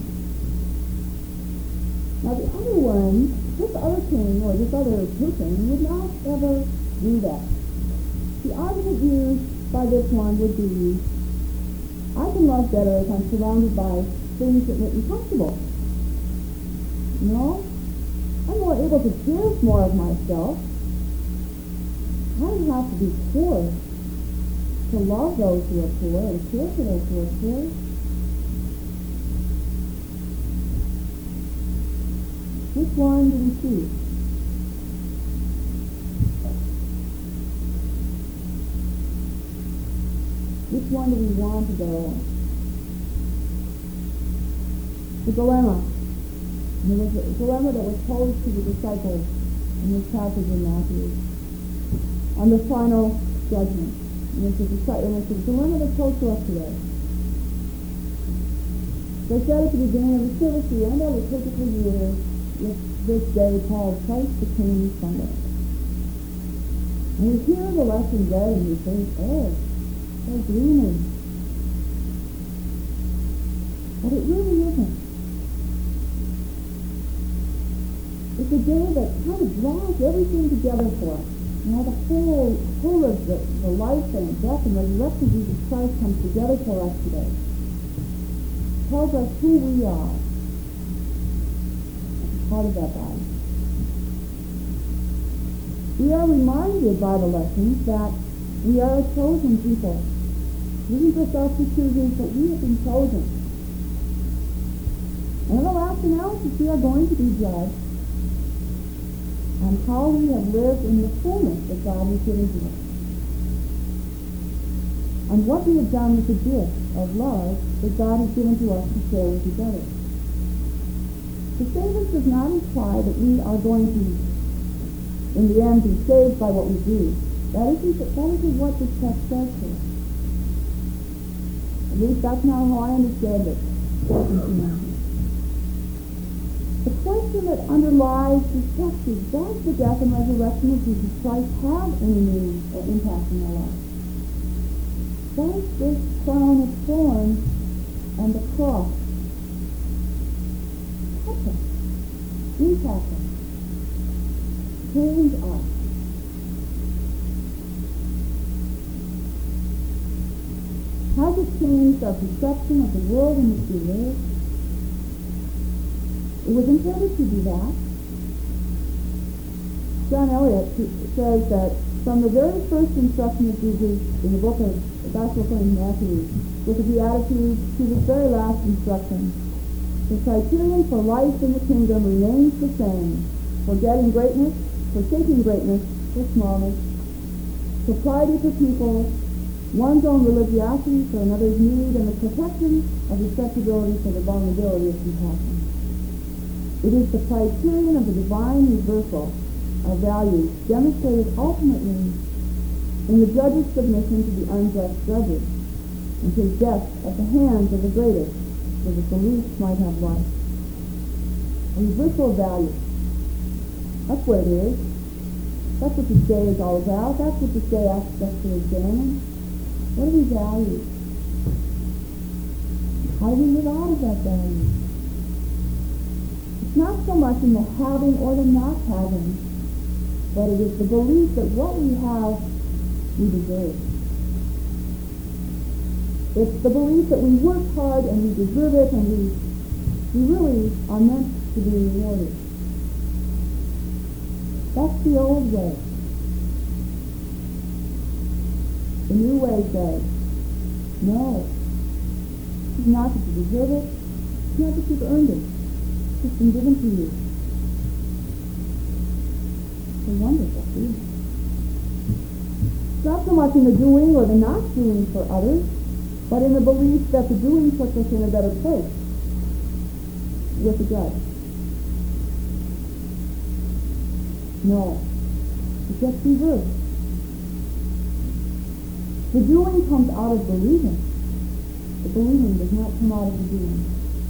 Now the other one, this other king or this other person would not ever do that. The argument used by this one would be, I can love better if I'm surrounded by things that make me comfortable. You know? I'm more able to give more of myself. I don't have to be poor to love those who are poor and care for those who are poor. Which one do we choose? Which one do we want to go on? The dilemma. And it was a dilemma that was posed to the disciples in this passage in Matthew on the final judgment. And it's a dilemma that's posed to us today. They said at the beginning of the service, we end our liturgical year with this day called Christ the King Sunday. And we hear the lesson read and we think, oh, so gloomy. But it really isn't. It's a day that kind of draws everything together for us. You know, the whole of the life and death and resurrection of Jesus Christ comes together for us today. It tells us who we are as part of that body. We are reminded by the lessons that we are a chosen people. We isn't just us who chooses, but we have been chosen. And in the last analysis, we are going to be judged on how we have lived in the fullness that God has given to us, on what we have done with the gift of love that God has given to us to share with each other. To say this does not imply that we are going to, in the end, be saved by what we do. That isn't what this text says to us. At least that's not how I understand it. The question that underlies this text is, does the death and resurrection of Jesus Christ have any meaning or impact in our lives? Does this crown of thorns and the cross touch us, impact us, change us? Has it changed our perception of the world in which we live? It was intended to do that. John Eliot says that from the very first instruction of Jesus in the book of the Gospel according to Matthew, with the Beatitudes, to the very last instruction, the criterion for life in the kingdom remains the same: forgetting greatness, forsaking greatness for smallness, propriety for people, one's own religiosity for another's need, and the protection of respectability for the vulnerability of compassion. It is the criterion of the divine reversal of values demonstrated ultimately in the judge's submission to the unjust judges, and his death at the hands of the greatest, so that the least might have life. A reversal of values. That's what it is. That's what this day is all about. That's what this day asks us to examine. What do we value? How do we live out of that value? It's not so much in the having or the not having, but it is the belief that what we have, we deserve. It's the belief that we work hard and we deserve it, and we really are meant to be rewarded. That's the old way. The new way says, no, it's not that you deserve it, it's not that you've earned it, it's been given to you. It's a wonderful feeling. It's not so much in the doing or the not doing for others, but in the belief that the doing puts us in a better place with the judge. No, it's just reversed. The doing comes out of believing. The believing does not come out of the doing.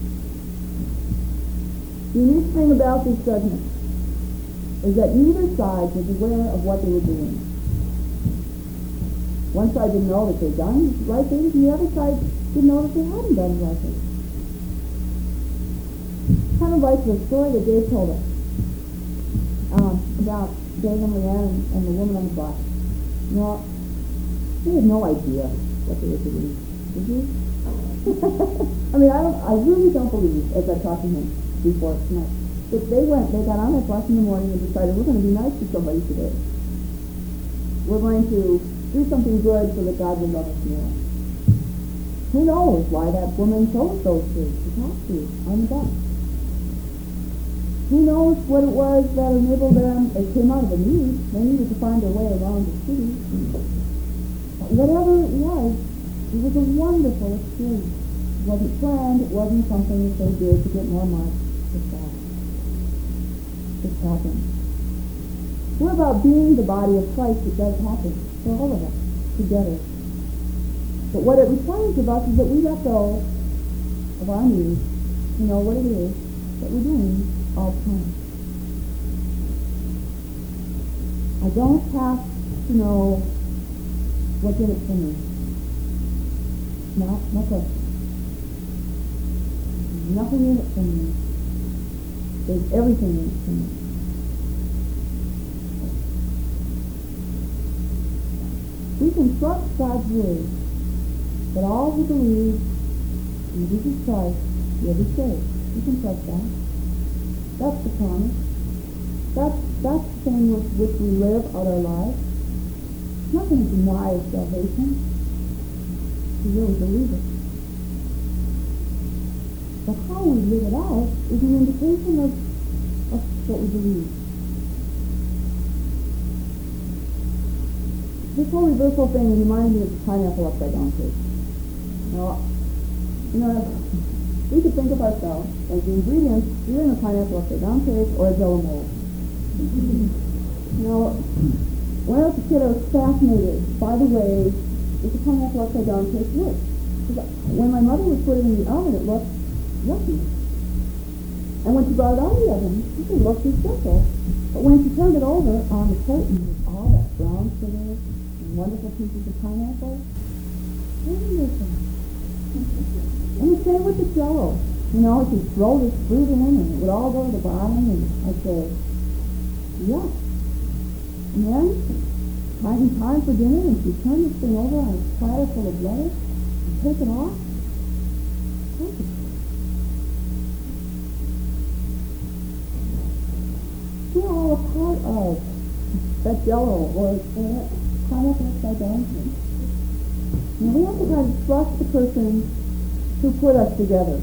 The unique thing about this judgment is that neither side was aware of what they were doing. One side didn't know that they'd done the right things, and the other side didn't know that they hadn't done the right things. Kind of like the story that Dave told us about Dave and Leanne and the woman on the bus. You know, they had no idea what they were doing. Did you? I mean, I really don't believe, as I talked to him before tonight, that they got on that bus in the morning and decided, we're going to be nice to somebody today. We're going to do something good so that God will love us more. Who knows why that woman chose those two to talk to on the bus? Who knows what it was that enabled them? It came out of a need. They needed to find their way around the city. Whatever it was a wonderful experience. It wasn't planned. It wasn't something that they did to get more marks. It happened. We're about being the body of Christ. It does happen for all of us together. But what it requires of us is that we let go of our needs to know what it is that we're doing all the time. I don't have to know what's in it for me. No question. There's nothing in it for me. There's everything in it for me. We can trust God's word that all who believe in Jesus Christ will be saved. We can trust that. That's the promise. That's the thing with which we live out our lives. It's not going to deny us salvation. We really believe it. But how we live it out is an indication of what we believe. This whole reversal thing reminds me of the pineapple upside down cake. Now, we could think of ourselves as the ingredients either in a pineapple upside down cake or a Jello mold. When I was a kid, I was fascinated by the way that the pineapple upside down cake worked. When my mother would put it in the oven, it looked yucky. And when she brought it out of the oven, it looked just simple. But when she turned it over on the plate and with all that brown sugar and wonderful pieces of pineapple, wonderful. And the same with the Jello. She'd throw this fruit in and it would all go to the bottom and I'd say, yuck. And then, time for dinner, and she'd turn this thing over on a platter full of lettuce and take it off. Perfect. We're all a part of that Jello or that pineapple upside down thing. We have to try to trust the person who put us together.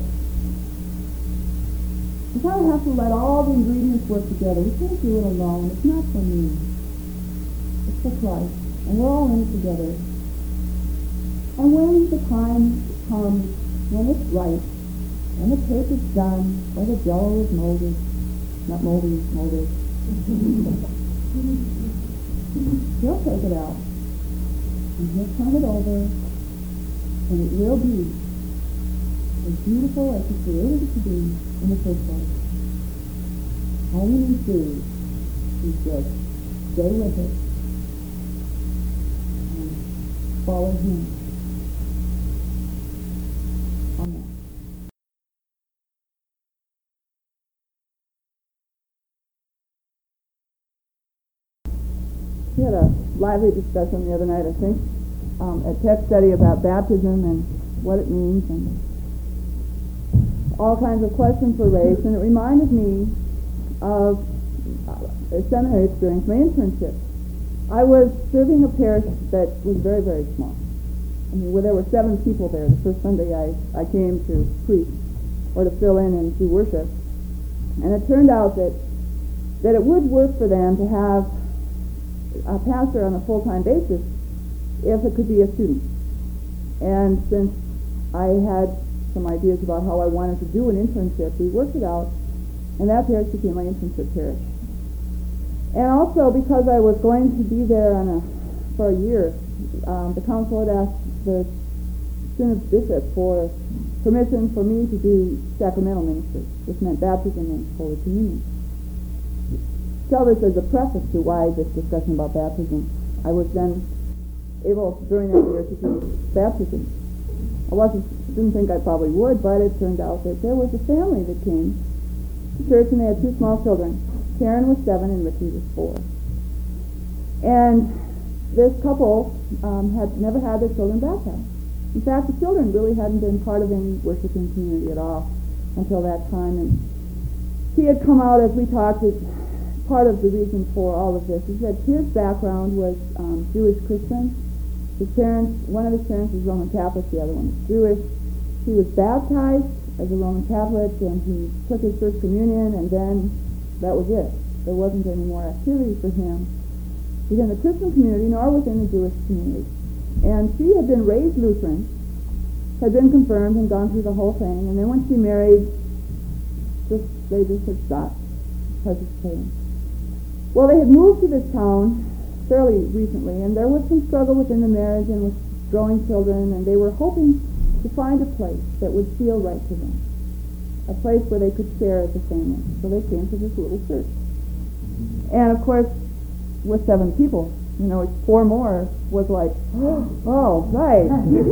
We kind of have to let all the ingredients work together. We can't do it alone. It's not for me. It's for Christ. And we're all in it together. And when the time comes, when it's right, when the cake is done, or the Jello is molded, not moldy, molded, he'll take it out. And he'll turn it over. And it will be as beautiful as he created it to be in the first place. All we need to do is just stay with it and follow him. Amen. We had a lively discussion the other night, I think, at text study about baptism and what it means, and all kinds of questions were raised, and it reminded me of a seminary experience, my internship. I was serving a parish that was very, very small. Where there were 7 people there the first Sunday I came to preach or to fill in and do worship. And it turned out that it would work for them to have a pastor on a full-time basis if it could be a student. And since I had some ideas about how I wanted to do an internship, we worked it out, and that parish became my internship parish. And also because I was going to be there for a year, the council had asked the synod bishop for permission for me to do sacramental ministry, which meant baptism and Holy Communion. Tell this as a preface to why this discussion about baptism. I was then able, during that year, to do baptism. Didn't think I probably would, but it turned out that there was a family that came to church, and they had 2 small children. Karen was 7 and Richie was 4. And this couple had never had their children baptized. In fact, the children really hadn't been part of any worshiping community at all until that time. And he had come out as we talked as part of the reason for all of this is that his background was Jewish Christian. His parents, one of his parents was Roman Catholic, the other one was Jewish. He was baptized as a Roman Catholic, and he took his first communion, and then that was it. There wasn't any more activity for him within the Christian community nor within the Jewish community. And she had been raised Lutheran, had been confirmed and gone through the whole thing, and then when she married, they just had stopped participating. Well, they had moved to this town fairly recently, and there was some struggle within the marriage and with growing children, and they were hoping to find a place that would feel right to them, a place where they could share as a family. So they came to this little church. And of course, with 7 people, 4 more was like, oh, right.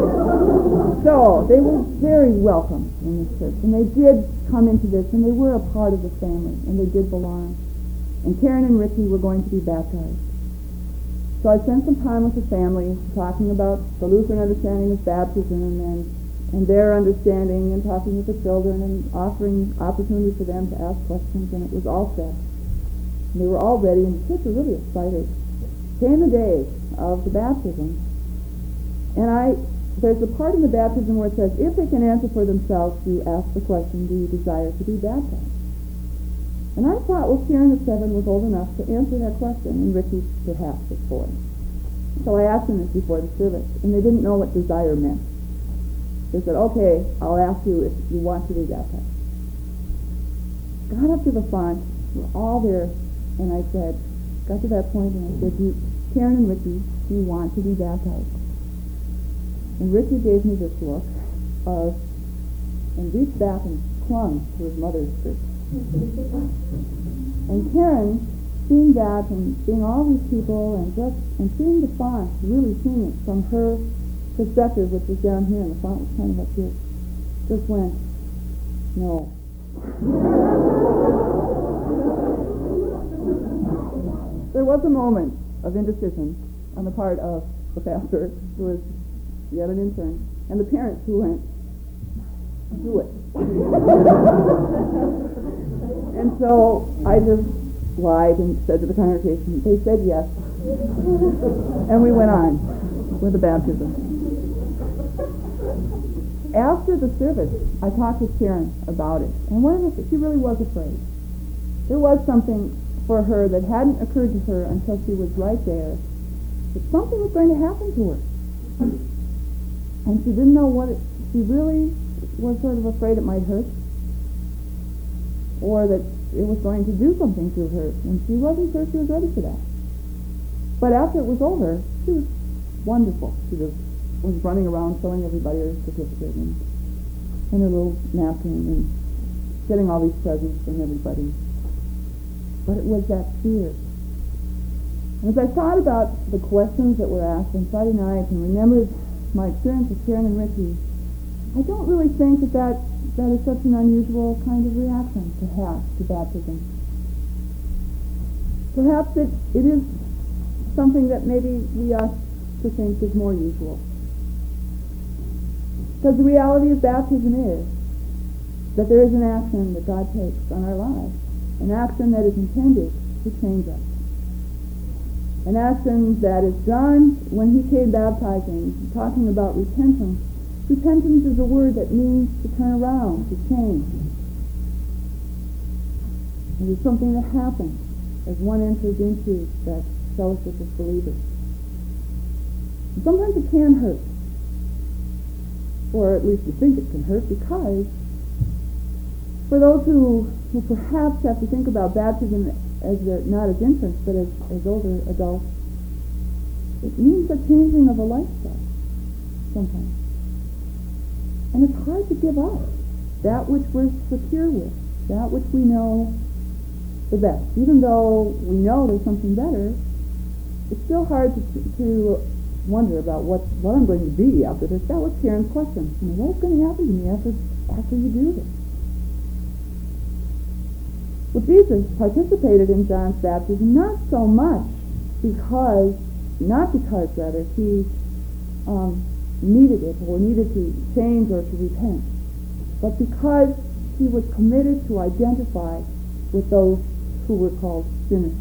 So they were very welcome in this church, and they did come into this, and they were a part of the family, and they did belong. And Karen and Richie were going to be baptized. So I spent some time with the family talking about the Lutheran understanding of baptism and their understanding, and talking with the children and offering opportunity for them to ask questions, and it was all said. And they were all ready, and the kids were really excited. Came the day of the baptism, and there's a part in the baptism where it says, if they can answer for themselves, you ask the question, do you desire to be baptized? And I thought, well, Karen at 7 was old enough to answer that question, and Ricky perhaps at 4. So I asked them this before the service, and they didn't know what desire meant. They said, okay, I'll ask you if you want to be baptized. Got up to the font, we're all there, and I said, got to that point, and I said, Karen and Ricky, do you want to be baptized? And Ricky gave me this look and reached back and clung to his mother's skirt. And Karen, seeing that and seeing all these people and seeing the font, really seeing it from her perspective, which was down here and the font was kind of up here, just went, no. There was a moment of indecision on the part of the pastor, who was yet an intern, and the parents who went, do it. And so I just lied and said to the congregation, they said yes. And we went on with the baptism. After the service, I talked with Karen about it, and she really was afraid. There was something for her that hadn't occurred to her until she was right there, that something was going to happen to her. And she didn't know she really was sort of afraid it might hurt, or that it was going to do something to her, and she wasn't sure she was ready for that. But after it was over, she was wonderful. She just was running around showing everybody her certificate and her little napkin and getting all these presents from everybody. But it was that fear. And as I thought about the questions that were asked on Friday night and remembered my experience with Karen and Ricky, I don't really think that is such an unusual kind of reaction to have to baptism. Perhaps it is something that maybe we ought to think is more usual. Because the reality of baptism is that there is an action that God takes on our lives, an action that is intended to change us. An action that, as John, when he came baptizing, talking about repentance, repentance is a word that means to turn around, to change. It is something that happens as one enters into that fellowship of believers. And sometimes it can hurt, or at least you think it can hurt, because for those who perhaps have to think about baptism as not as infants, but as older adults, it means a changing of a lifestyle sometimes. And it's hard to give up that which we're secure with, that which we know the best. Even though we know there's something better, it's still hard to wonder about what I'm going to be after this. That was Karen's question. What's going to happen to me after you do this? Well, Jesus participated in John's baptism not because he needed it or needed to change or to repent, but because he was committed to identify with those who were called sinners.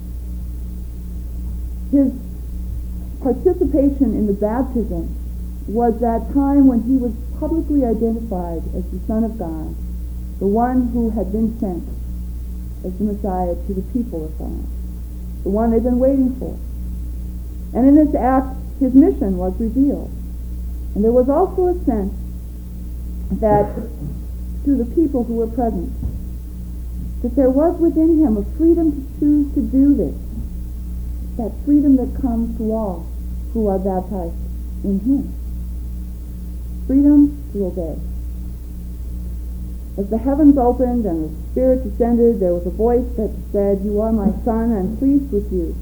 His participation in the baptism was that time when he was publicly identified as the Son of God, the one who had been sent as the Messiah to the people of God, the one they've been waiting for. And in this act, his mission was revealed. And there was also a sense that to the people who were present, that there was within him a freedom to choose to do this, that freedom that comes to all who are baptized in him. Freedom to obey. As the heavens opened and the Spirit descended, there was a voice that said, "You are my Son, I'm pleased with you."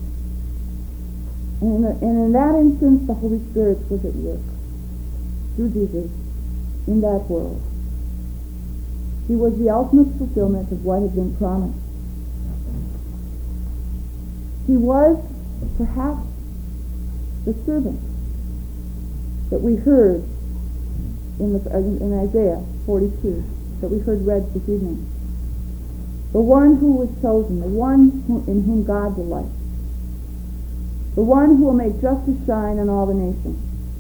And in that instance, the Holy Spirit was at work through Jesus in that world. He was the ultimate fulfillment of what had been promised. He was perhaps the servant that we heard in Isaiah 42, that we heard read this evening. the one who was chosen, the one in whom God delights, the one who will make justice shine on all the nations.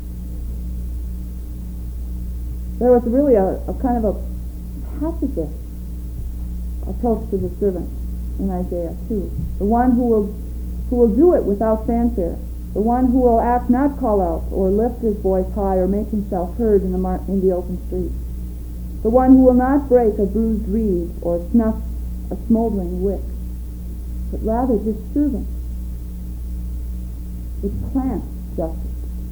There was really a kind of a pacifist approach to the servant in Isaiah 2. The one who will do it without fanfare. The one who will act not call out or lift his voice high or make himself heard in the open street. The one who will not break a bruised reed or snuff a smoldering wick, but rather his servant would plant justice,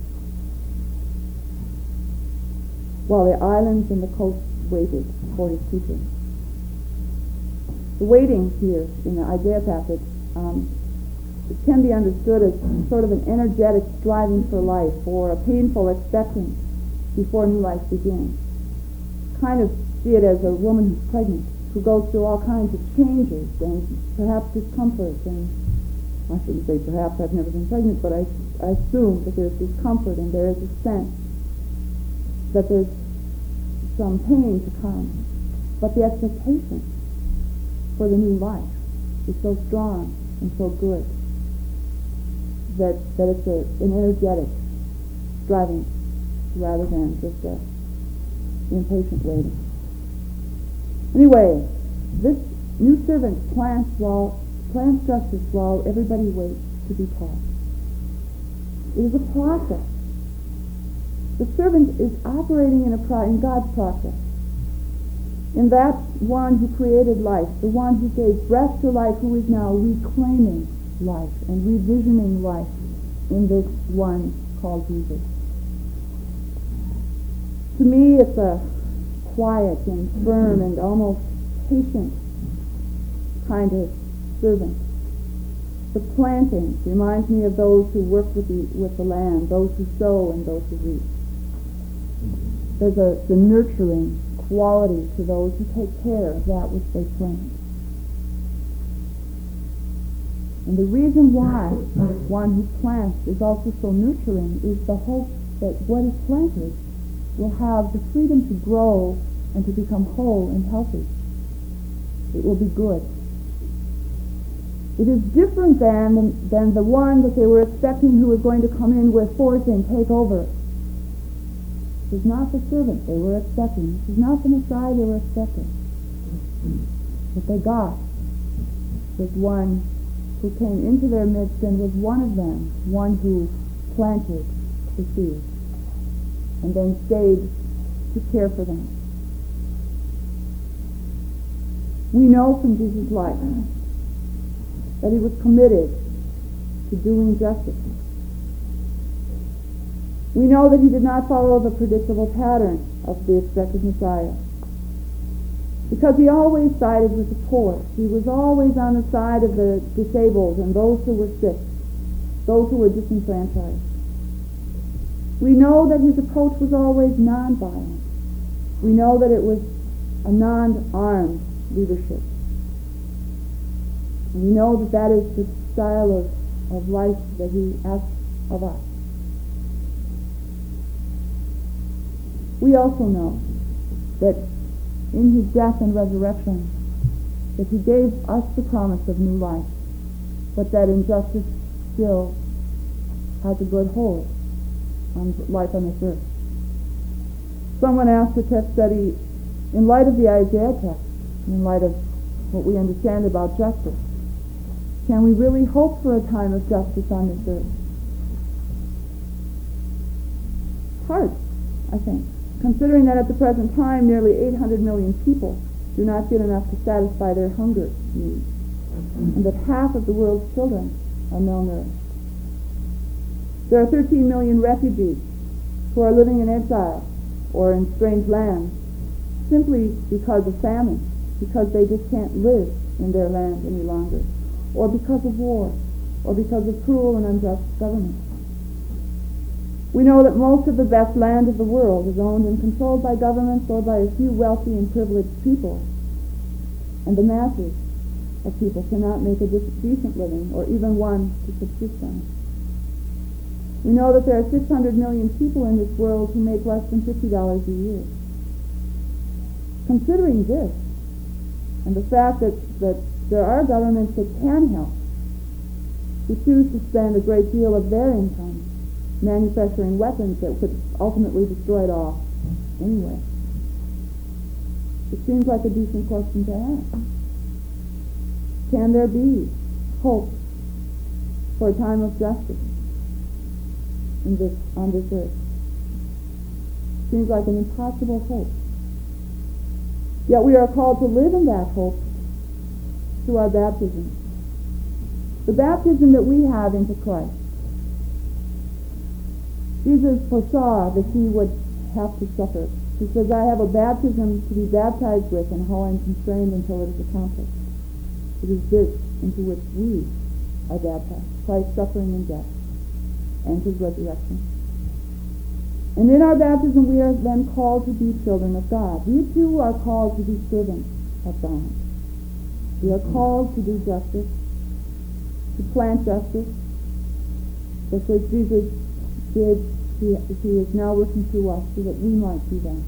while the islands and the coast waited for his teaching. The waiting here in the Isaiah passage it can be understood as sort of an energetic striving for life or a painful expectance before new life begins. Kind of see it as a woman who's pregnant, who goes through all kinds of changes and perhaps discomfort. And I shouldn't say perhaps, I've never been pregnant, but I assume that there's discomfort and there is a sense that there's some pain to come. But the expectation for the new life is so strong and so good that it's an energetic striving rather than just an impatient waiting. Anyway, this new servant plants justice while everybody waits to be taught. It is a process. The servant is operating in God's process. In that one who created life, the one who gave breath to life, who is now reclaiming life and revisioning life in this one called Jesus. To me, it's a quiet and firm and almost patient kind of servant. The planting reminds me of those who work with the land, those who sow and those who reap. There's the nurturing quality to those who take care of that which they plant. And the reason why one who plants is also so nurturing is the hope that what is planted will have the freedom to grow and to become whole and healthy. It will be good. It is different than the one that they were expecting who was going to come in with force and take over. This is not the servant they were expecting. This is not the Messiah they were expecting. What they got was one who came into their midst and was one of them, one who planted the seed and then stayed to care for them. We know from Jesus' life that he was committed to doing justice. We know that he did not follow the predictable pattern of the expected Messiah, because he always sided with the poor. He was always on the side of the disabled and those who were sick, those who were disenfranchised. We know that his approach was always nonviolent. We know that it was a non-armed leadership. And we know that that is the style of life that he asks of us. We also know that in his death and resurrection, that he gave us the promise of new life, but that injustice still has a good hold on life on this earth. Someone asked the text study, in light of the Isaiah text, in light of what we understand about justice, can we really hope for a time of justice on this earth? Hard, I think, considering that at the present time nearly 800 million people do not get enough to satisfy their hunger needs, and that half of the world's children are malnourished. There are 13 million refugees who are living in exile or in strange lands simply because of famine, because they just can't live in their land any longer, or because of war, or because of cruel and unjust government. We know that most of the best land of the world is owned and controlled by governments or by a few wealthy and privileged people, and the masses of people cannot make a decent living, or even one to subsist on. We know that there are 600 million people in this world who make less than $50 a year. Considering this, And the fact that there are governments that can help, who choose to spend a great deal of their income manufacturing weapons that could ultimately destroy it all anyway. It seems like a decent question to ask. Can there be hope for a time of justice on this earth? Seems like an impossible hope. Yet we are called to live in that hope through our baptism. The baptism that we have into Christ. Jesus foresaw that he would have to suffer. He says, I have a baptism to be baptized with, and how I am constrained until it is accomplished. It is this into which we are baptized, Christ's suffering and death, and his resurrection. And in our baptism we are then called to be children of God. We too are called to be servants of God. We are called to do justice, to plant justice, just as Jesus did. He is now working through us so that we might do that.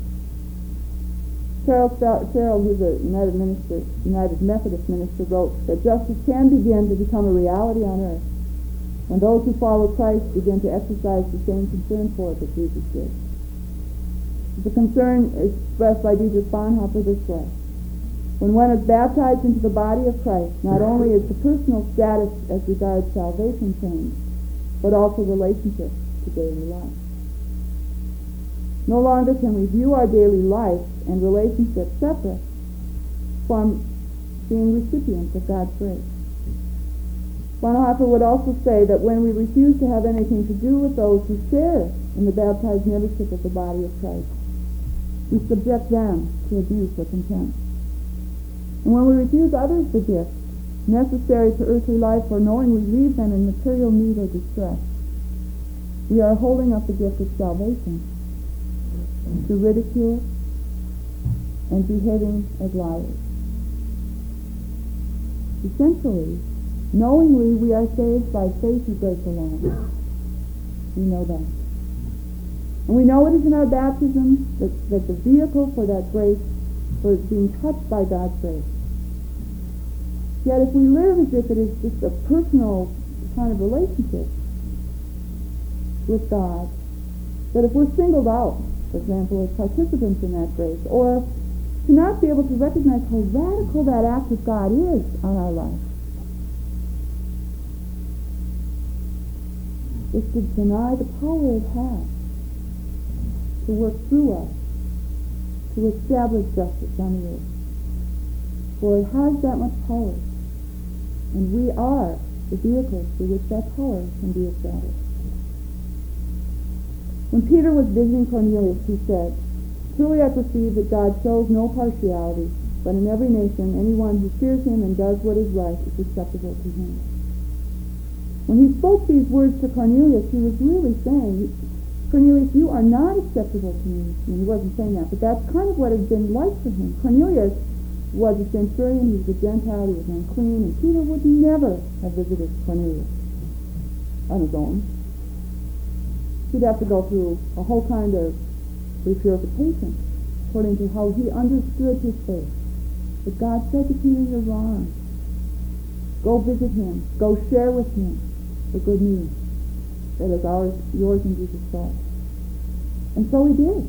Farrell, who's a United Methodist minister, wrote that justice can begin to become a reality on earth when those who follow Christ begin to exercise the same concern for it that Jesus did. The concern is expressed by Dietrich Bonhoeffer this way. When one is baptized into the body of Christ, not only is the personal status as regards salvation changed, but also relationships to daily life. No longer can we view our daily life and relationships separate from being recipients of God's grace. Bonhoeffer would also say that when we refuse to have anything to do with those who share in the baptized membership of the body of Christ, we subject them to abuse or contempt. And when we refuse others the gift necessary to earthly life or knowingly leave them in material need or distress, we are holding up the gift of salvation to ridicule and behaving as liars. Essentially, knowingly we are saved by faith and grace alone. We know that. And we know it is in our baptism that the vehicle for that grace, for being touched by God's grace. Yet if we live as if it is just a personal kind of relationship with God, that if we're singled out, for example, as participants in that grace, or to not be able to recognize how radical that act of God is on our life, is to deny the power it has to work through us, to establish justice on the earth. For it has that much power, and we are the vehicles through which that power can be established. When Peter was visiting Cornelius, he said, "Truly I perceive that God shows no partiality, but in every nation anyone who fears him and does what is right is acceptable to him." When he spoke these words to Cornelius, he was really saying, Cornelius, you are not acceptable to me. I mean, he wasn't saying that, but that's kind of what it had been like for him. Cornelius was a centurion, he was a Gentile, he was unclean, and Peter would never have visited Cornelius on his own. He'd have to go through a whole kind of repurification according to how he understood his faith. But God said to Peter, you're wrong. Go visit him. Go share with him the good news that is yours in Jesus Christ. And so he did.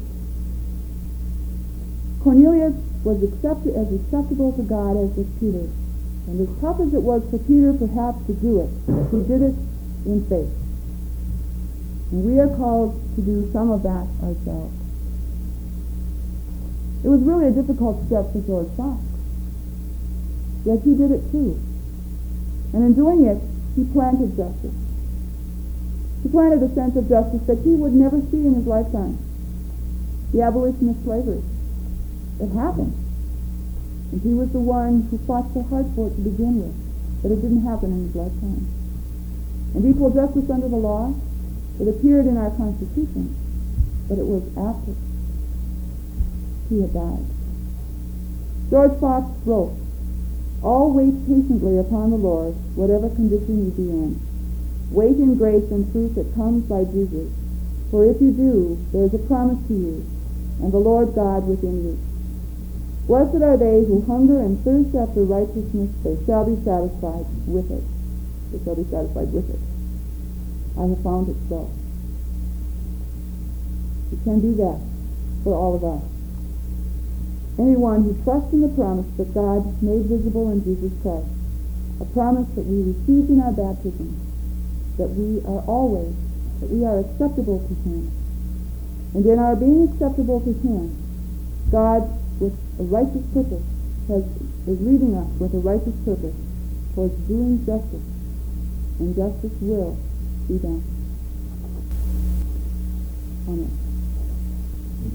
Cornelius was as acceptable to God as was Peter. And as tough as it was for Peter perhaps to do it, he did it in faith. And we are called to do some of that ourselves. It was really a difficult step for George Fox. Yet he did it too. And in doing it, he planted justice. He planted a sense of justice that he would never see in his lifetime. The abolition of slavery. It happened. And he was the one who fought so hard for it to begin with, but it didn't happen in his lifetime. And equal justice under the law, it appeared in our Constitution, but it was after he had died. George Fox wrote, "All wait patiently upon the Lord, whatever condition you be in. Wait in grace and truth that comes by Jesus. For if you do, there is a promise to you, and the Lord God within you." Blessed are they who hunger and thirst after righteousness, they shall be satisfied with it. They shall be satisfied with it. I have found it so. We can do that for all of us. Anyone who trusts in the promise that God made visible in Jesus Christ, a promise that we received in our baptism, that we are acceptable to Him. And in our being acceptable to Him, God, with a righteous purpose, is leading us with a righteous purpose towards doing justice, and justice will be done. Amen.